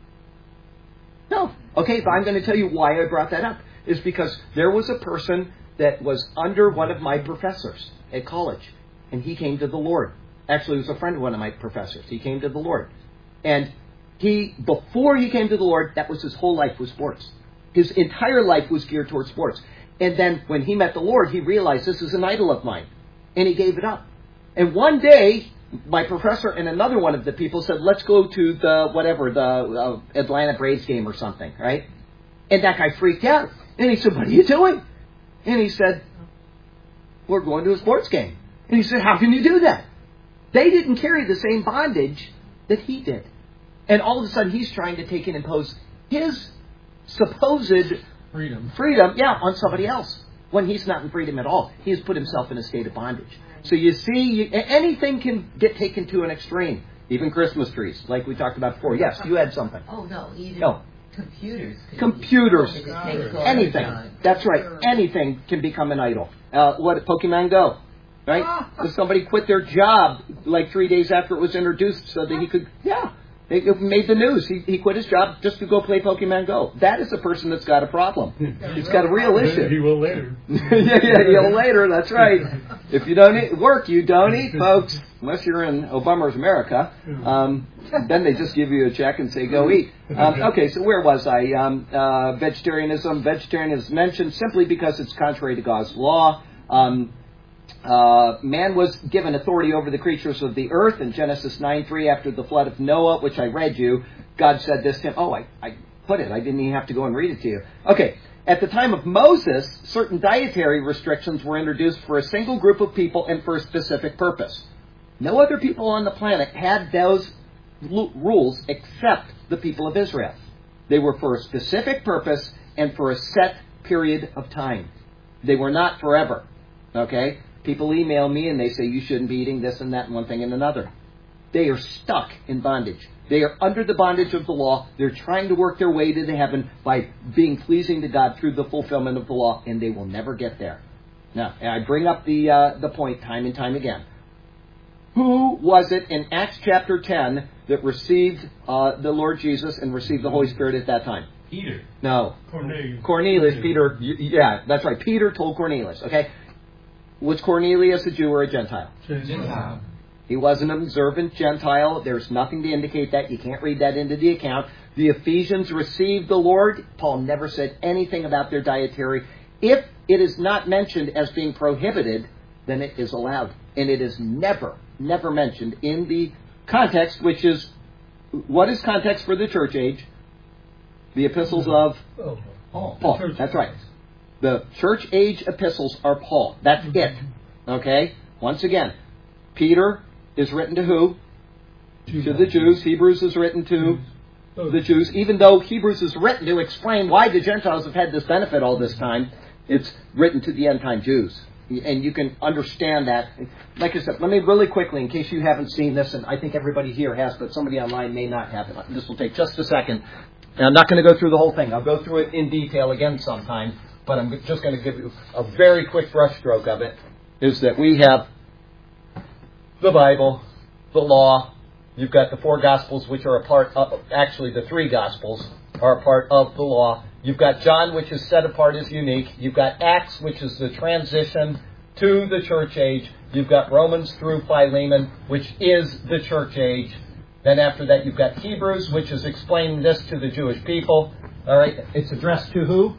No. Okay, but I'm going to tell you why I brought that up. Is because there was a person that was under one of my professors at college. And he came to the Lord. Actually, he was a friend of one of my professors. He came to the Lord. And he, before he came to the Lord, that was his whole life was sports. His entire life was geared towards sports. And then when he met the Lord, he realized this is an idol of mine. And he gave it up. And one day, my professor and another one of the people said, let's go to the, whatever, the uh, Atlanta Braves game or something, right? And that guy freaked out. And he said, what are you doing? And he said, we're going to a sports game. And he said, how can you do that? They didn't carry the same bondage that he did. And all of a sudden, he's trying to take and impose his supposed freedom, freedom, yeah, on somebody else. When he's not in freedom at all. He has put himself in a state of bondage. So you see, you, anything can get taken to an extreme. Even Christmas trees, like we talked about before. Yes, you had something. Oh, no, even no. computers. Computers. Anything. That's right. Anything can become an idol. Uh, what, Pokemon Go? Right? Because somebody quit their job like three days after it was introduced so that he could, yeah. It made the news. He, he quit his job just to go play Pokemon Go. That is a person that's got a problem. He's got a real issue. He will later. yeah, yeah, he'll later. That's right. If you don't eat, work, you don't eat, folks. Unless you're in Obama's America. Um, then they just give you a check and say, go eat. Um, okay, so where was I? Um, uh, vegetarianism. Vegetarianism is mentioned simply because it's contrary to God's law. Um, Uh, man was given authority over the creatures of the earth in Genesis nine three after the flood of Noah, which I read you. God said this to him. Oh, I, I put it. I didn't even have to go and read it to you. Okay. At the time of Moses, certain dietary restrictions were introduced for a single group of people and for a specific purpose. No other people on the planet had those l- rules except the people of Israel. They were for a specific purpose and for a set period of time. They were not forever. Okay? People email me and they say you shouldn't be eating this and that and one thing and another. They are stuck in bondage. They are under the bondage of the law. They're trying to work their way to the heaven by being pleasing to God through the fulfillment of the law, and they will never get there. Now, and I bring up the uh, the point time and time again. Who was it in Acts chapter ten that received uh, the Lord Jesus and received the Holy Spirit at that time? Peter. No. Cornelius. Cornelius, Peter, yeah, that's right. Peter told Cornelius, okay? Was Cornelius a Jew or a Gentile? Gentile. He was an observant Gentile. There's nothing to indicate that. You can't read that into the account. The Ephesians received the Lord. Paul never said anything about their dietary. If it is not mentioned as being prohibited, then it is allowed. And it is never, never mentioned in the context, which is, what is context for the church age? The epistles of Oh, Paul. Paul. That's right. The church age epistles are Paul. That's it. Okay? Once again, Peter is written to who? To the Jews. Hebrews is written to the Jews. Even though Hebrews is written to explain why the Gentiles have had this benefit all this time, it's written to the end-time Jews. And you can understand that. Like I said, let me really quickly, in case you haven't seen this, and I think everybody here has, but somebody online may not have it. This will take just a second. And I'm not going to go through the whole thing. I'll go through it in detail again sometime. But I'm just going to give you a very quick brushstroke of it. Is that we have the Bible, the law. You've got the four Gospels, which are a part of, actually the three Gospels are a part of the law. You've got John, which is set apart as unique. You've got Acts, which is the transition to the church age. You've got Romans through Philemon, which is the church age. Then after that, you've got Hebrews, which is explaining this to the Jewish people. All right, it's addressed to who?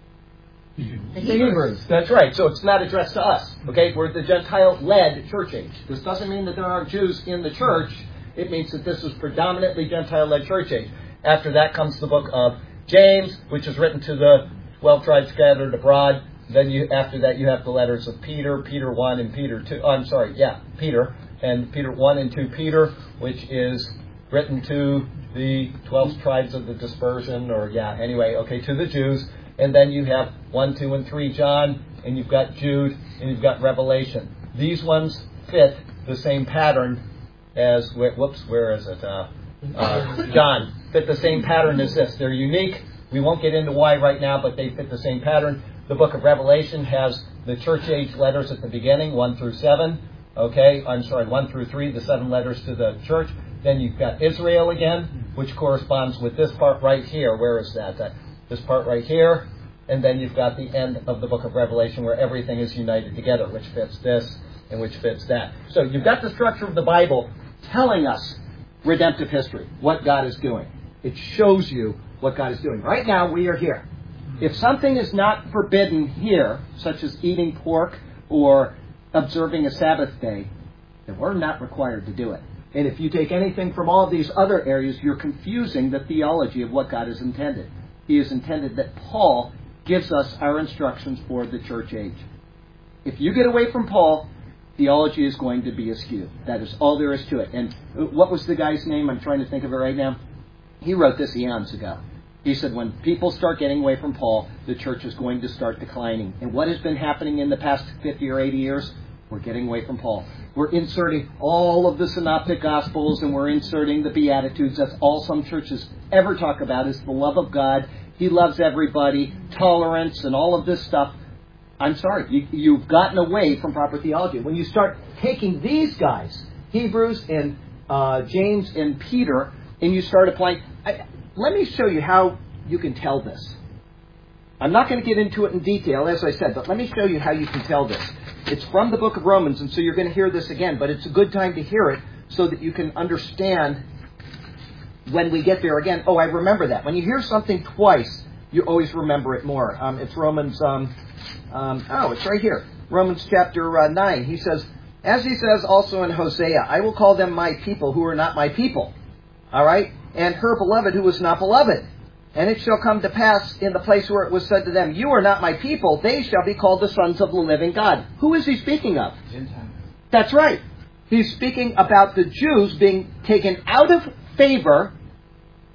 The Hebrews. That's right. So it's not addressed to us. Okay, we're the Gentile-led church age. This doesn't mean that there aren't Jews in the church. It means that this is predominantly Gentile-led church age. After that comes the book of James, which is written to the twelve tribes scattered abroad. Then you, after that, you have the letters of Peter, Peter one and Peter two. Oh, I'm sorry, yeah, Peter. And Peter one and two Peter, which is written to the twelve tribes of the dispersion, or yeah, anyway, okay, to the Jews. And then you have one, two, and three John, and you've got Jude, and you've got Revelation. These ones fit the same pattern as, whoops, where is it? Uh, uh, John. Fit the same pattern as this. They're unique. We won't get into why right now, but they fit the same pattern. The book of Revelation has the church age letters at the beginning, one through seven. Okay, I'm sorry, one through three, the seven letters to the church. Then you've got Israel again, which corresponds with this part right here. Where is that? Uh, this part right here. And then you've got the end of the book of Revelation where everything is united together, which fits this and which fits that. So you've got the structure of the Bible telling us redemptive history, what God is doing. It shows you what God is doing. Right now, we are here. If something is not forbidden here, such as eating pork or observing a Sabbath day, then we're not required to do it. And if you take anything from all of these other areas, you're confusing the theology of what God has intended. He has intended that Paul gives us our instructions for the church age. If you get away from Paul, theology is going to be askew. That is all there is to it. And what was the guy's name? I'm trying to think of it right now. He wrote this eons ago. He said when people start getting away from Paul, the church is going to start declining. And what has been happening in the past fifty or eighty years? We're getting away from Paul. We're inserting all of the synoptic gospels and we're inserting the Beatitudes. That's all some churches ever talk about is the love of God. He loves everybody, tolerance, and all of this stuff. I'm sorry, you, you've gotten away from proper theology. When you start taking these guys, Hebrews and uh, James and Peter, and you start applying... I, let me show you how you can tell this. I'm not going to get into it in detail, as I said, but let me show you how you can tell this. It's from the book of Romans, and so you're going to hear this again, but it's a good time to hear it so that you can understand when we get there again. Oh, I remember that. When you hear something twice, you always remember it more. Um, it's Romans, um, um, oh, it's right here. Romans chapter uh, nine. He says, as he says also in Hosea, I will call them my people who are not my people. All right? And her beloved who was not beloved. And it shall come to pass in the place where it was said to them, you are not my people, they shall be called the sons of the living God. Who is he speaking of? Gentiles. That's right. He's speaking about the Jews being taken out of favor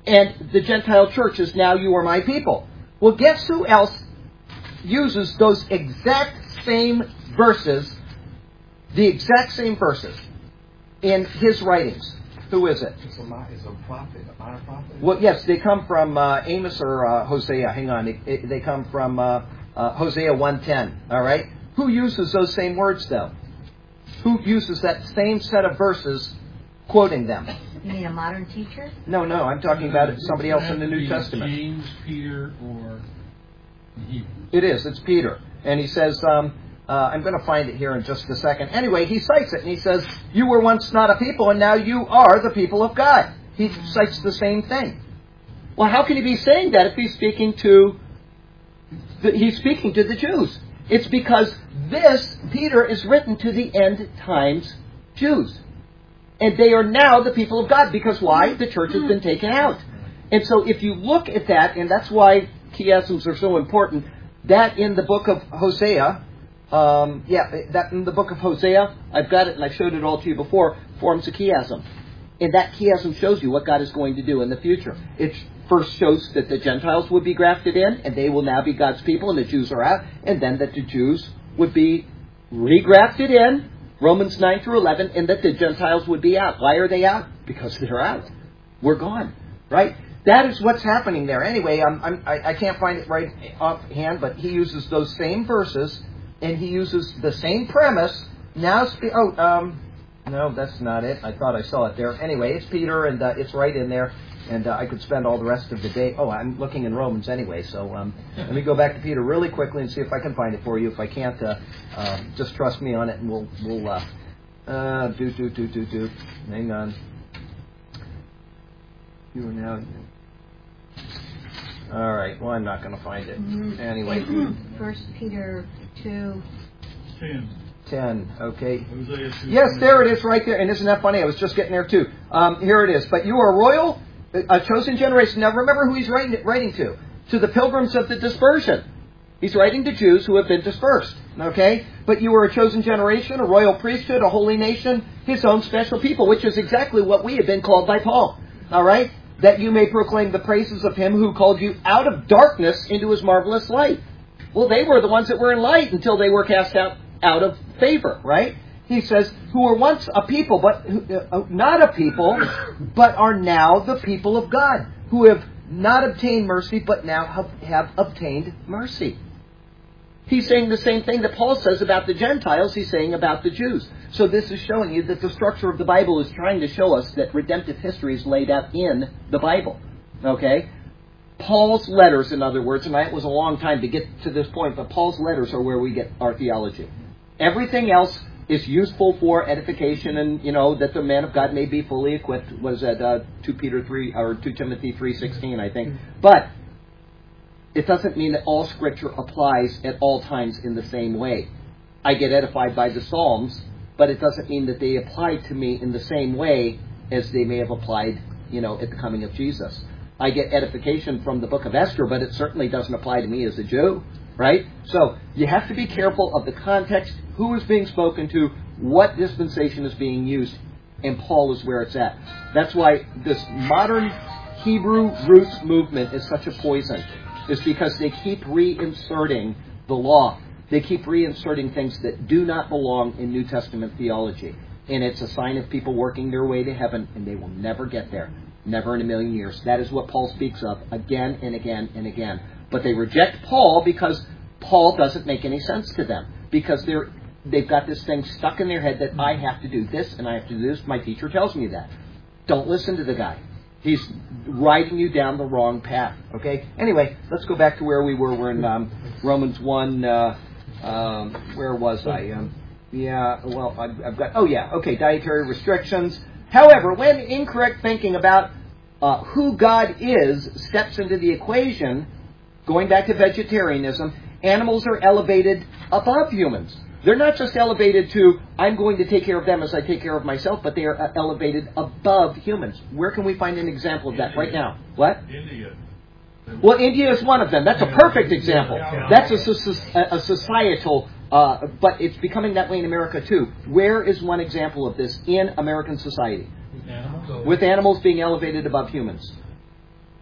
And the Gentile church is now you are my people. Well, guess who else uses those exact same verses, the exact same verses, in his writings? Who is it? It's a, it's a prophet, a minor prophet. Well, yes, they come from uh, Amos or uh, Hosea. Hang on. It, it, they come from uh, uh, Hosea one ten. All right? Who uses those same words, though? Who uses that same set of verses, quoting them? You mean a modern teacher? No, no. I'm talking about somebody else in the New Testament. James, Peter, or Hebrew. It is. It's Peter. And he says... Um, Uh, I'm going to find it here in just a second. Anyway, he cites it, and he says, you were once not a people, and now you are the people of God. He cites the same thing. Well, how can he be saying that if he's speaking to the, he's speaking to the Jews? It's because this, Peter, is written to the end times Jews. And they are now the people of God. Because why? The church has been taken out. And so if you look at that, and that's why chiasms are so important, that in the book of Hosea... Um, yeah, that in the book of Hosea, I've got it and I showed it all to you before, forms a chiasm. And that chiasm shows you what God is going to do in the future. It first shows that the Gentiles would be grafted in, and they will now be God's people, and the Jews are out, and then that the Jews would be regrafted in, Romans nine through eleven, and that the Gentiles would be out. Why are they out? Because they're out. We're gone, right? That is what's happening there. Anyway, I'm, I'm, I, I can't find it right offhand, but he uses those same verses. And he uses the same premise. Now, spe- oh, um, no, that's not it. I thought I saw it there. Anyway, it's Peter, and uh, it's right in there. And uh, I could spend all the rest of the day. Oh, I'm looking in Romans anyway. So um, let me go back to Peter really quickly and see if I can find it for you. If I can't, uh, uh, just trust me on it, and we'll we'll uh, uh, do do do do do. Hang on. You are now. All right. Well, I'm not going to find it anyway. First Peter two. Ten. Ten. Okay. Hosea two. Yes, there it is right there. And isn't that funny? I was just getting there too. Um, here it is. But you are royal, a chosen generation. Now remember who he's writing, writing to. To the pilgrims of the dispersion. He's writing to Jews who have been dispersed. Okay? But you are a chosen generation, a royal priesthood, a holy nation, his own special people, which is exactly what we have been called by Paul. All right? That you may proclaim the praises of him who called you out of darkness into his marvelous light. Well, they were the ones that were in light until they were cast out, out of favor, right? He says, who were once a people, but uh, not a people, but are now the people of God, who have not obtained mercy, but now have, have obtained mercy. He's saying the same thing that Paul says about the Gentiles, he's saying about the Jews. So this is showing you that the structure of the Bible is trying to show us that redemptive history is laid out in the Bible. Okay? Paul's letters, in other words, and it was a long time to get to this point, but Paul's letters are where we get our theology. Everything else is useful for edification and, you know, that the man of God may be fully equipped. Was at uh, two Peter three or two Timothy three sixteen, I think. But it doesn't mean that all Scripture applies at all times in the same way. I get edified by the Psalms, but it doesn't mean that they apply to me in the same way as they may have applied, you know, at the coming of Jesus. I get edification from the book of Esther, but it certainly doesn't apply to me as a Jew, right? So you have to be careful of the context, who is being spoken to, what dispensation is being used, and Paul is where it's at. That's why this modern Hebrew roots movement is such a poison. Is because they keep reinserting the law. They keep reinserting things that do not belong in New Testament theology. And it's a sign of people working their way to heaven, and they will never get there. Never in a million years. That is what Paul speaks of again and again and again. But they reject Paul because Paul doesn't make any sense to them. Because they're, they've got this thing stuck in their head that I have to do this and I have to do this. My teacher tells me that. Don't listen to the guy. He's riding you down the wrong path. Okay? Anyway, let's go back to where we were. We're in um, Romans one. Uh, um, where was I? Um, yeah, well, I've, I've got... Oh, yeah. Okay, dietary restrictions. However, when incorrect thinking about uh, who God is steps into the equation, going back to vegetarianism, animals are elevated above humans. They're not just elevated to, I'm going to take care of them as I take care of myself, but they are elevated above humans. Where can we find an example of that right now? What? India. Well, India is one of them. That's a perfect example. That's a, a societal, uh, but it's becoming that way in America too. Where is one example of this in American society? Animals? With animals being elevated above humans.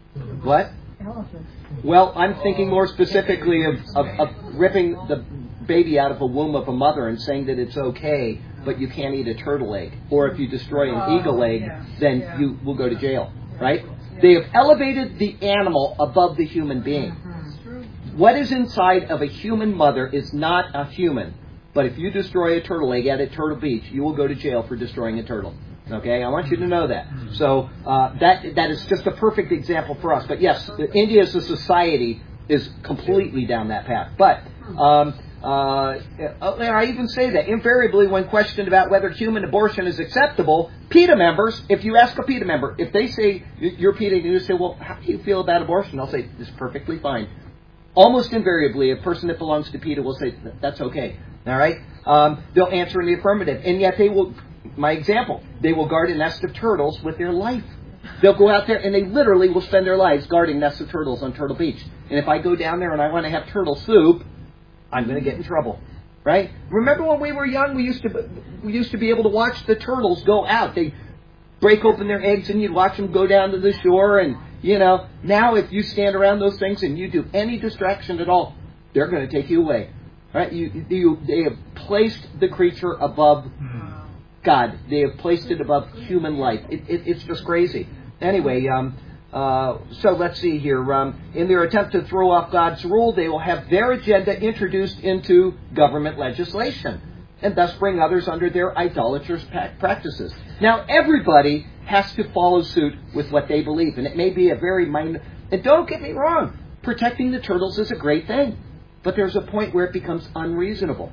What? Elephants. Well, I'm thinking more specifically of, of, of ripping the baby out of the womb of a mother and saying that it's okay, but you can't eat a turtle egg. Or if you destroy an eagle egg, then you will go to jail. Right? They have elevated the animal above the human being. What is inside of a human mother is not a human. But if you destroy a turtle egg out at Turtle Beach, you will go to jail for destroying a turtle. Okay, I want you to know that. So uh, that that is just a perfect example for us. But yes, India as a society is completely down that path. But um, uh, I even say that invariably when questioned about whether human abortion is acceptable, PETA members, if you ask a PETA member, if they say you're PETA, and you say, well, how do you feel about abortion? I'll say, it's perfectly fine. Almost invariably, a person that belongs to PETA will say, that's okay. All right? Um, they'll answer in the affirmative. And yet they will, my example, they will guard a nest of turtles with their life. They'll go out there and they literally will spend their lives guarding nests of turtles on Turtle Beach. And if I go down there and I want to have turtle soup, I'm going to get in trouble. Right? Remember when we were young, we used to we used to be able to watch the turtles go out. They break open their eggs and you'd watch them go down to the shore. And, you know, now if you stand around those things and you do any distraction at all, they're going to take you away. Right? You, you, they have placed the creature above God. They have placed it above human life. It, it, it's just crazy. Anyway, um, uh, so let's see here. Um, in their attempt to throw off God's rule, they will have their agenda introduced into government legislation and thus bring others under their idolatrous practices. Now, everybody has to follow suit with what they believe, and it may be a very minor... And don't get me wrong, protecting the turtles is a great thing. But there's a point where it becomes unreasonable.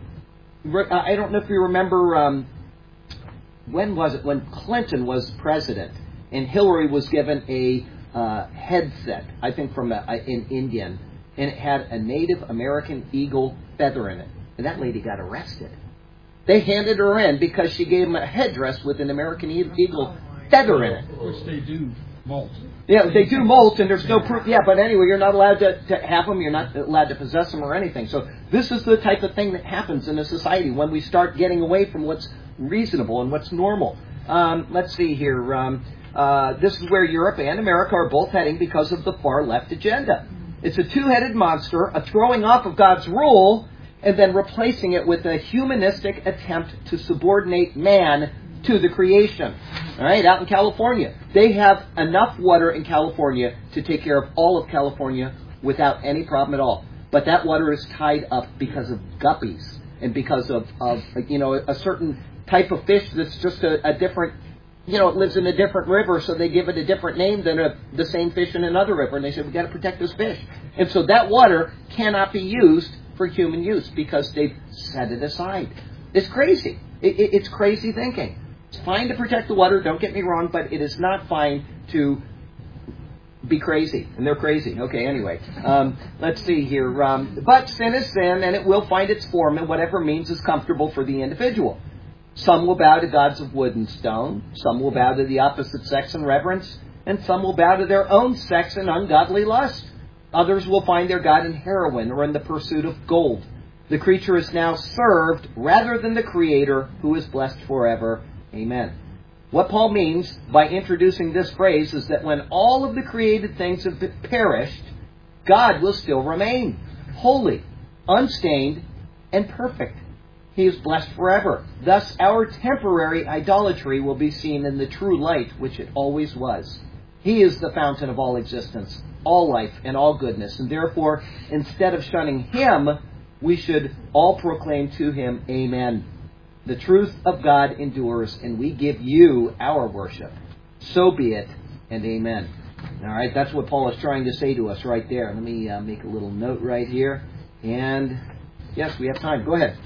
I don't know if you remember, um, when was it? When Clinton was president and Hillary was given a uh, headset, I think from a, in Indian, and it had a Native American eagle feather in it. And that lady got arrested. They handed her in because she gave them a headdress with an American eagle feather in it. Which they do molt. Yeah, they do molt, and there's no proof. Yeah, but anyway, you're not allowed to, to have them. You're not allowed to possess them or anything. So this is the type of thing that happens in a society when we start getting away from what's reasonable and what's normal. Um, let's see here. Um, uh, this is where Europe and America are both heading because of the far left agenda. It's a two-headed monster, a throwing off of God's rule, and then replacing it with a humanistic attempt to subordinate man to the creation. All right, out in California, they have enough water in California to take care of all of California without any problem at all. But that water is tied up because of guppies and because of, of you know, a certain type of fish that's just a, a different, you know, it lives in a different river, so they give it a different name than a, the same fish in another river. And they said, we've got to protect this fish. And so that water cannot be used for human use because they've set it aside. It's crazy. It, it, it's crazy thinking. It's fine to protect the water, don't get me wrong, but it is not fine to be crazy. And they're crazy. Okay, anyway. Um, let's see here. Um, but sin is sin, and it will find its form in whatever means is comfortable for the individual. Some will bow to gods of wood and stone. Some will bow to the opposite sex in reverence. And some will bow to their own sex in ungodly lust. Others will find their God in heroin or in the pursuit of gold. The creature is now served rather than the Creator, who is blessed forever. Amen. What Paul means by introducing this phrase is that when all of the created things have perished, God will still remain holy, unstained, and perfect. He is blessed forever. Thus, our temporary idolatry will be seen in the true light, which it always was. He is the fountain of all existence, all life, and all goodness. And therefore, instead of shunning Him, we should all proclaim to Him, Amen. The truth of God endures, and we give you our worship. So be it, and amen. All right, that's what Paul is trying to say to us right there. Let me uh, make a little note right here. And, yes, we have time. Go ahead.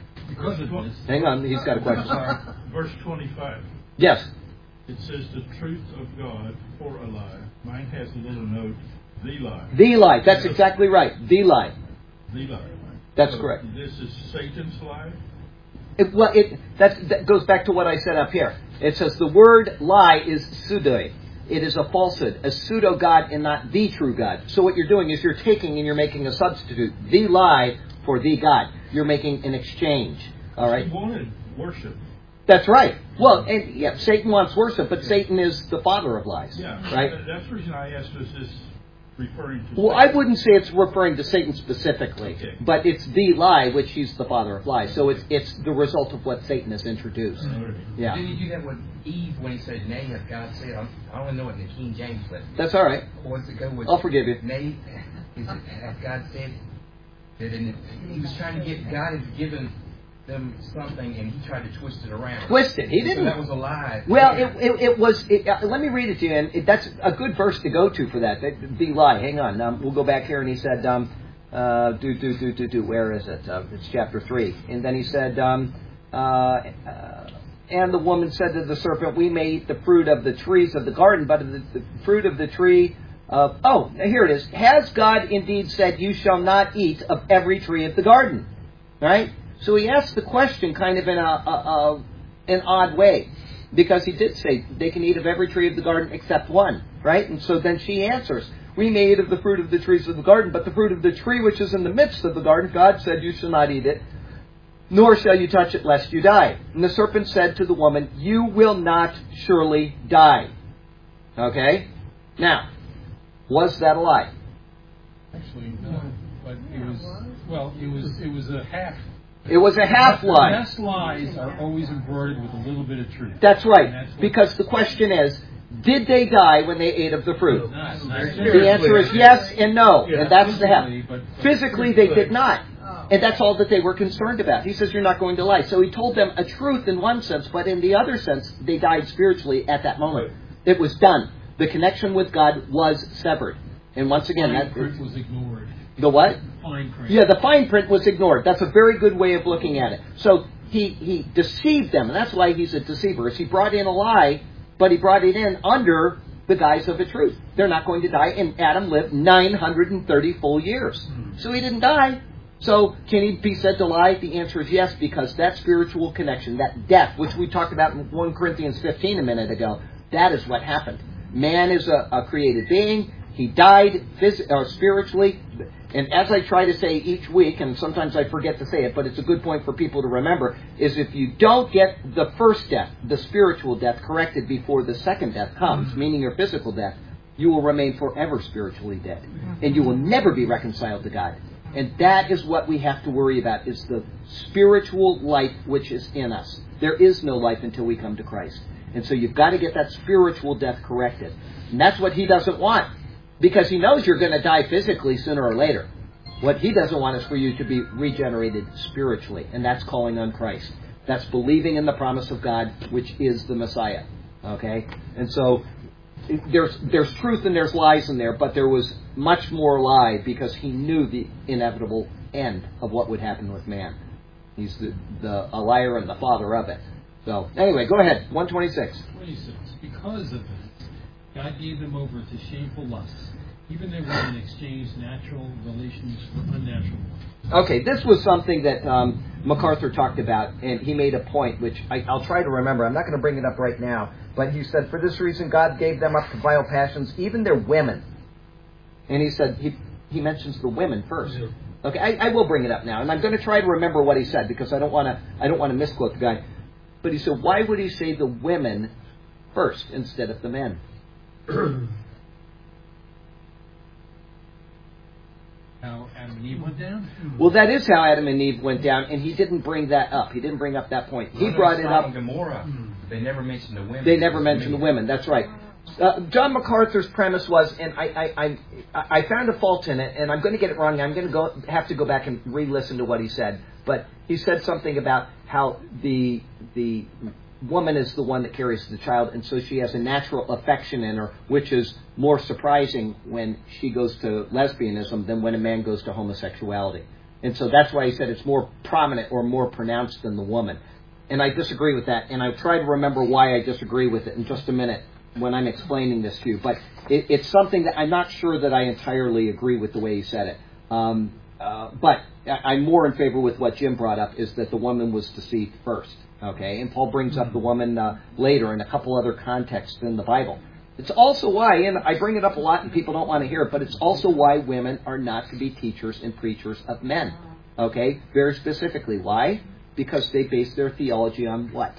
Hang on, he's got a question. Verse twenty-five. Yes. It says the truth of God for a lie. Mine has a little note, the lie. The lie. That's exactly right. The lie. The lie. That's so correct. This is Satan's lie? It, well, it, that, that goes back to what I said up here. It says the word lie is pseudoi. It is a falsehood, a pseudo-God and not the true God. So what you're doing is you're taking and you're making a substitute. The lie for the God. You're making an exchange. All right? He wanted worship. That's right. Well, and yeah, Satan wants worship, but Satan is the father of lies. Yeah. Right? That's the reason I asked, is this referring to Well, Satan? I wouldn't say it's referring to Satan specifically, Okay. but it's the lie, which he's the father of lies. So it's it's the result of what Satan has introduced. Yeah. Didn't he do that with Eve when he said, nay, as God said? I'm, I only know it in the King James, but That's all right. or does it go with I'll forgive you. nay, is it, as God said? That in it, he was trying to get, God has given them something and he tried to twist it around. Twist it. He So didn't. that was a lie. Well, Yeah. it, it, it was. It, uh, let me read it to you, and it, that's a good verse to go to for that. that the lie. Hang on. Um, we'll go back here, and he said, um, uh, "Do do do do do." Where is it? Uh, it's chapter three, and then he said, um, uh, uh, "And the woman said to the serpent, We may eat the fruit of the trees of the garden, but of the, the fruit of the tree of oh, here it is. Has God indeed said, You shall not eat of every tree of the garden?" Right. So he asked the question kind of in a, a, a an odd way, because he did say they can eat of every tree of the garden except one, right? And so then she answers, we may eat of the fruit of the trees of the garden, but the fruit of the tree which is in the midst of the garden, God said you shall not eat it, nor shall you touch it lest you die. And the serpent said to the woman, you will not surely die. Okay? Now, was that a lie? Actually, no. But it was, well, it was it was a half. It was a half The lie. best lies are always embroidered with a little bit of truth. That's right. And that's what- Because the question is, did they die when they ate of the fruit? Not- not The answer is yes and no. Yeah, And that's the half. physically, but- but- Physically, they did not. And that's all that they were concerned about. He says, you're not going to lie. So he told them a truth in one sense, but in the other sense, they died spiritually at that moment. It was done. The connection with God was severed. And once again, Fine that print was ignored. the what? Fine print. Yeah, the fine print was ignored. That's a very good way of looking at it. So he, he deceived them, and that's why he's a deceiver. Is he brought in a lie, but he brought it in under the guise of a truth. They're not going to die, and Adam lived nine hundred thirty full years. So he didn't die. So can he be said to lie? The answer is yes, because that spiritual connection, that death, which we talked about in First Corinthians fifteen a minute ago, that is what happened. Man is a, a created being. He died phys- or spiritually. And as I try to say each week, and sometimes I forget to say it, but it's a good point for people to remember, is if you don't get the first death, the spiritual death, corrected before the second death comes, meaning your physical death, you will remain forever spiritually dead. And you will never be reconciled to God. And that is what we have to worry about, is the spiritual life which is in us. There is no life until we come to Christ. And so you've got to get that spiritual death corrected. And that's what he doesn't want. Because he knows you're going to die physically sooner or later. What he doesn't want is for you to be regenerated spiritually. And that's calling on Christ. That's believing in the promise of God, which is the Messiah. Okay? And so there's there's truth and there's lies in there, but there was much more lie because he knew the inevitable end of what would happen with man. He's the, the a liar and the father of it. So anyway, go ahead. one twenty-six. twenty-six. Because of this, God gave them over to shameful lusts. Even they women exchanged natural relations for unnatural ones. Okay, this was something that um, MacArthur talked about, and he made a point, which I, I'll try to remember. I'm not going to bring it up right now. But he said, for this reason, God gave them up to vile passions, even their women. And he said, he, he mentions the women first. Okay, I, I will bring it up now, and I'm going to try to remember what he said, because I don't want to I don't want to misquote the guy. But he said, why would he say the women first instead of the men? How Adam and Eve went down? Well, that is how Adam and Eve went down, and he didn't bring that up. He didn't bring up that point. He brought it up. Gomorrah. They never mentioned the women. They never mentioned the women. That's right. Uh, John MacArthur's premise was, and I, I, I, I found a fault in it, and I'm going to get it wrong. I'm going to go have to go back and re-listen to what he said. But he said something about how the the woman is the one that carries the child, and so she has a natural affection in her, which is more surprising when she goes to lesbianism than when a man goes to homosexuality. And so that's why he said it's more prominent or more pronounced than the woman. And I disagree with that, and I'll try to remember why I disagree with it in just a minute when I'm explaining this to you. But it, it's something that I'm not sure that I entirely agree with the way he said it. Um, uh, but I'm more in favor with what Jim brought up, is that the woman was deceived first. Okay, and Paul brings up the woman uh, later in a couple other contexts in the Bible. It's also why, and I bring it up a lot and people don't want to hear it, but it's also why women are not to be teachers and preachers of men. Okay, very specifically. Why? Because they base their theology on what?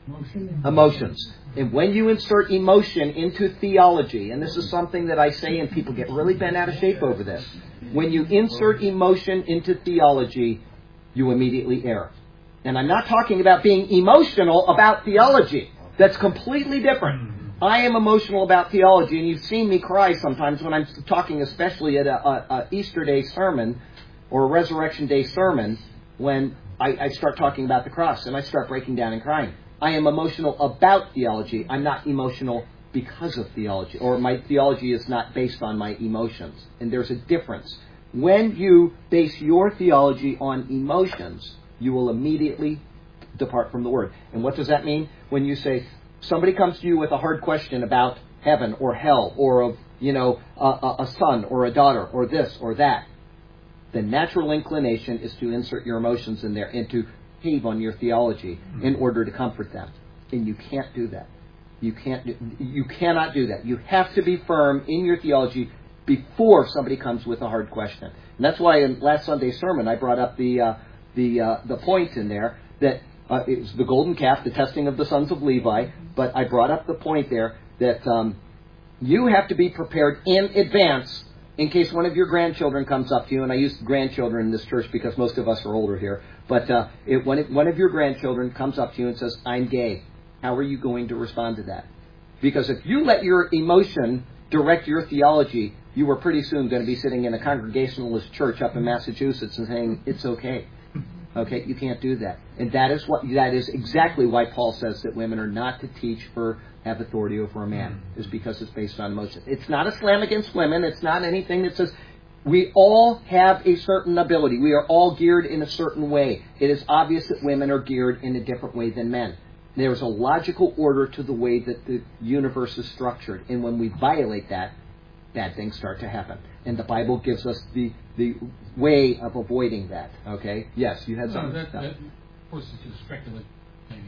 Emotion. Emotions. And when you insert emotion into theology, and this is something that I say and people get really bent out of shape over this, when you insert emotion into theology, you immediately err. And I'm not talking about being emotional about theology. That's completely different. I am emotional about theology, and you've seen me cry sometimes when I'm talking, especially at a, a, a Easter Day sermon or a Resurrection Day sermon, when I, I start talking about the cross and I start breaking down and crying. I am emotional about theology. I'm not emotional because of theology, or my theology is not based on my emotions. And there's a difference. When you base your theology on emotions, you will immediately depart from the Word. And what does that mean? When you say, somebody comes to you with a hard question about heaven or hell or of, you know, a, a son or a daughter or this or that, the natural inclination is to insert your emotions in there and to cave on your theology in order to comfort them. And you can't do that. You can't. Do, you cannot do that. You have to be firm in your theology before somebody comes with a hard question. And that's why in last Sunday's sermon I brought up the uh, the uh, the point in there that uh, it's the golden calf, the testing of the sons of Levi. But I brought up the point there that um, you have to be prepared in advance in case one of your grandchildren comes up to you. And I use grandchildren in this church because most of us are older here. But uh, if when it, one of your grandchildren comes up to you and says, "I'm gay," how are you going to respond to that? Because if you let your emotion direct your theology, you are pretty soon going to be sitting in a Congregationalist church up in Massachusetts and saying, "It's okay." Okay, you can't do that. And that is what that is exactly why Paul says that women are not to teach or have authority over a man, is because it's based on emotion. It's not a slam against women. It's not anything that says we all have a certain ability. We are all geared in a certain way. It is obvious that women are geared in a different way than men. There's a logical order to the way that the universe is structured. And when we violate that, bad things start to happen. And the Bible gives us the, the way of avoiding that. Okay? Yes, you had no, something. That, that, of course, it's just speculative thing.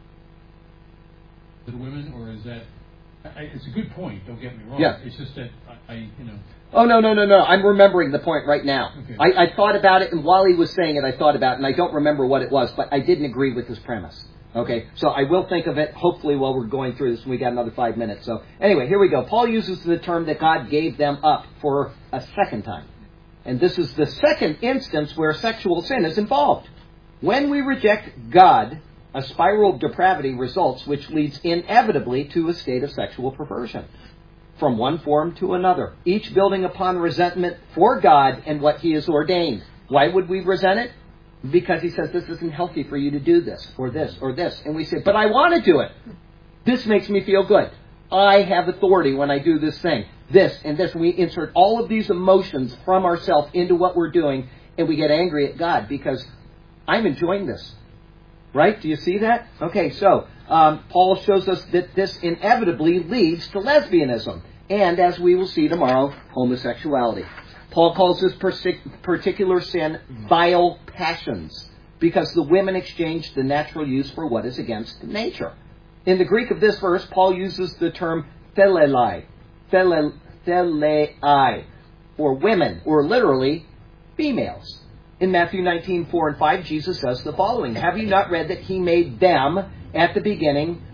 Is it women, or is that... I, it's a good point, don't get me wrong. Yeah. It's just that I, I, you know... Oh, no, no, no, no. I'm remembering the point right now. Okay. I, I thought about it, and while he was saying it, I thought about it, and I don't remember what it was, but I didn't agree with his premise. Okay, so I will think of it, hopefully, while we're going through this, and we got another five minutes. So anyway, here we go. Paul uses the term that God gave them up for a second time. And this is the second instance where sexual sin is involved. When we reject God, a spiral of depravity results, which leads inevitably to a state of sexual perversion, from one form to another, each building upon resentment for God and what He has ordained. Why would we resent it? Because He says this isn't healthy for you to do this, or this, or this. And we say, but I want to do it. This makes me feel good. I have authority when I do this thing. This and this. And we insert all of these emotions from ourselves into what we're doing, and we get angry at God because I'm enjoying this. Right? Do you see that? Okay, so um, Paul shows us that this inevitably leads to lesbianism. And as we will see tomorrow, homosexuality. Paul calls this particular sin vile passions, because the women exchange the natural use for what is against nature. In the Greek of this verse, Paul uses the term thelelai, thele, thelei, for women, or literally females. In Matthew nineteen, four and five, Jesus says the following, "Have you not read that He made them at the beginning,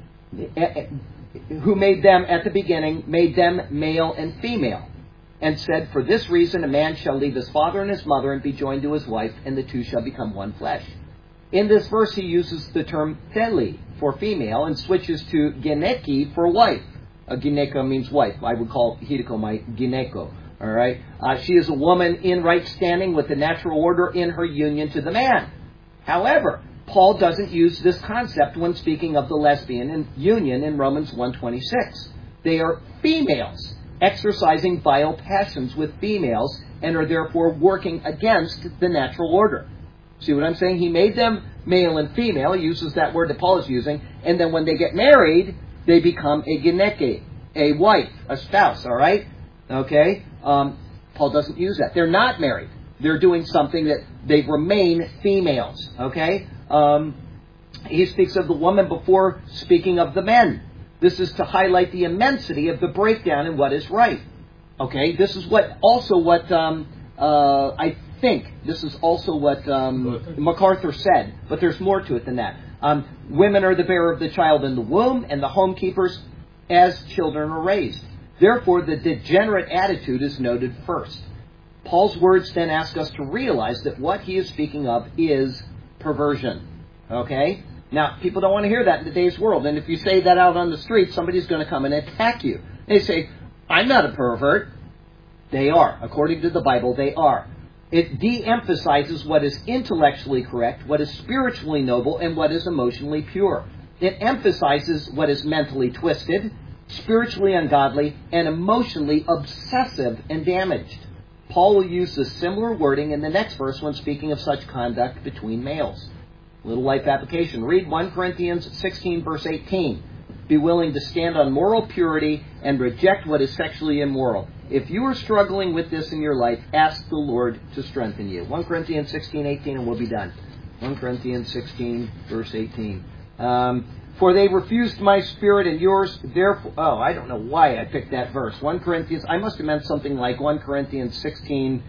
who made them at the beginning, made them male and female? And said, for this reason a man shall leave his father and his mother and be joined to his wife, and the two shall become one flesh." In this verse he uses the term theli for female and switches to gineki for wife. A gineko means wife. I would call Hideko my gineko. All right. Uh, she is a woman in right standing with the natural order in her union to the man. However, Paul doesn't use this concept when speaking of the lesbian union in Romans one twenty-six. They are females exercising vile passions with females and are therefore working against the natural order. See what I'm saying? He made them male and female. He uses that word that Paul is using. And then when they get married, they become a gineke, a wife, a spouse, all right? Okay? Um, Paul doesn't use that. They're not married. They're doing something that they remain females, okay? Um, he speaks of the woman before speaking of the men. This is to highlight the immensity of the breakdown in what is right. Okay, this is what also what um, uh, I think this is also what um, MacArthur said, but there's more to it than that. Um, women are the bearer of the child in the womb, and the homekeepers as children are raised. Therefore, the degenerate attitude is noted first. Paul's words then ask us to realize that what he is speaking of is perversion. Okay? Now, people don't want to hear that in today's world. And if you say that out on the street, somebody's going to come and attack you. They say, I'm not a pervert. They are. According to the Bible, they are. It de-emphasizes what is intellectually correct, what is spiritually noble, and what is emotionally pure. It emphasizes what is mentally twisted, spiritually ungodly, and emotionally obsessive and damaged. Paul will use the similar wording in the next verse when speaking of such conduct between males. Little life application. Read First Corinthians sixteen, verse eighteen. Be willing to stand on moral purity and reject what is sexually immoral. If you are struggling with this in your life, ask the Lord to strengthen you. First Corinthians sixteen, eighteen, and we'll be done. First Corinthians sixteen, verse eighteen. Um, For they refused my spirit and yours, therefore... Oh, I don't know why I picked that verse. First Corinthians... I must have meant something like First Corinthians sixteen...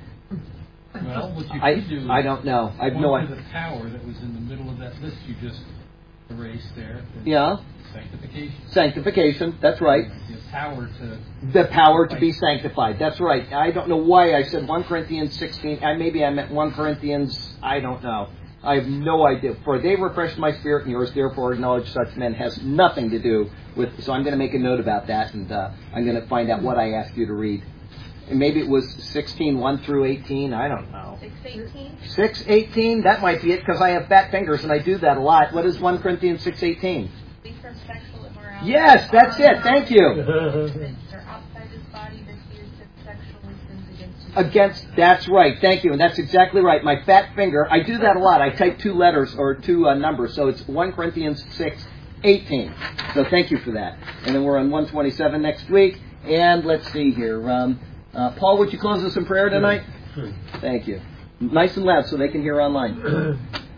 Well, what you I, could do is... I don't know. I have no idea. idea. The power that was in the middle of that list you just erased there. The Yeah. Sanctification. Sanctification, that's right. The power to... The power to be sanctified, that's right. I don't know why I said First Corinthians sixteen. I, maybe I meant First Corinthians... I don't know. I have no idea. For they refreshed my spirit and yours, therefore acknowledge such men has nothing to do with... So I'm going to make a note about that, and uh, I'm going to find out what I asked you to read. And maybe it was sixteen, one through eighteen. I don't know. six eighteen? six eighteen? That might be it, because I have fat fingers, and I do that a lot. What is First Corinthians six eighteen? Flee from sexual immorality. Yes, that's it. Thank you. They're outside his body, their fears that sexually sins against his Against, that's right. Thank you. And that's exactly right. My fat finger, I do that a lot. I type two letters or two uh, numbers. So it's First Corinthians six eighteen. So thank you for that. And then we're on one twenty-seven next week. And let's see here. Um, uh, Paul, would you close us in prayer tonight? Sure. Thank you. Nice and loud so they can hear online.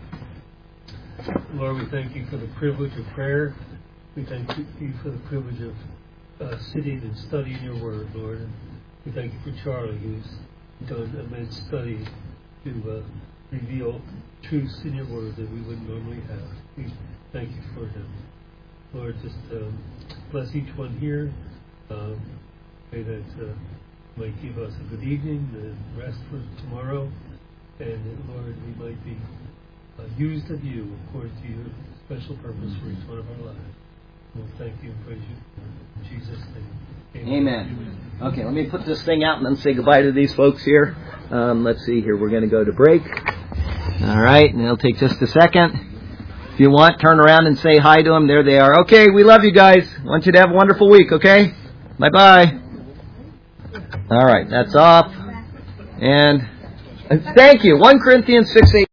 Lord, we thank you for the privilege of prayer. We thank you for the privilege of uh, sitting and studying your word, Lord. And we thank you for Charlie, who's done immense study to uh, reveal truths in your word that we wouldn't normally have. We thank you for him. Lord, just um, bless each one here. Um, pray that uh, you might give us a good evening and rest for tomorrow. And that, Lord, we might be uh, used of you according to your special purpose for each one of our lives. We'll thank you and praise you. In Jesus' name. Amen. Amen. Okay, let me put this thing out and then say goodbye to these folks here. Um, let's see here. We're going to go to break. All right, and it'll take just a second. If you want, turn around and say hi to them. There they are. Okay, we love you guys. I want you to have a wonderful week, okay? Bye-bye. All right, that's off. And, and thank you. First Corinthians six eight.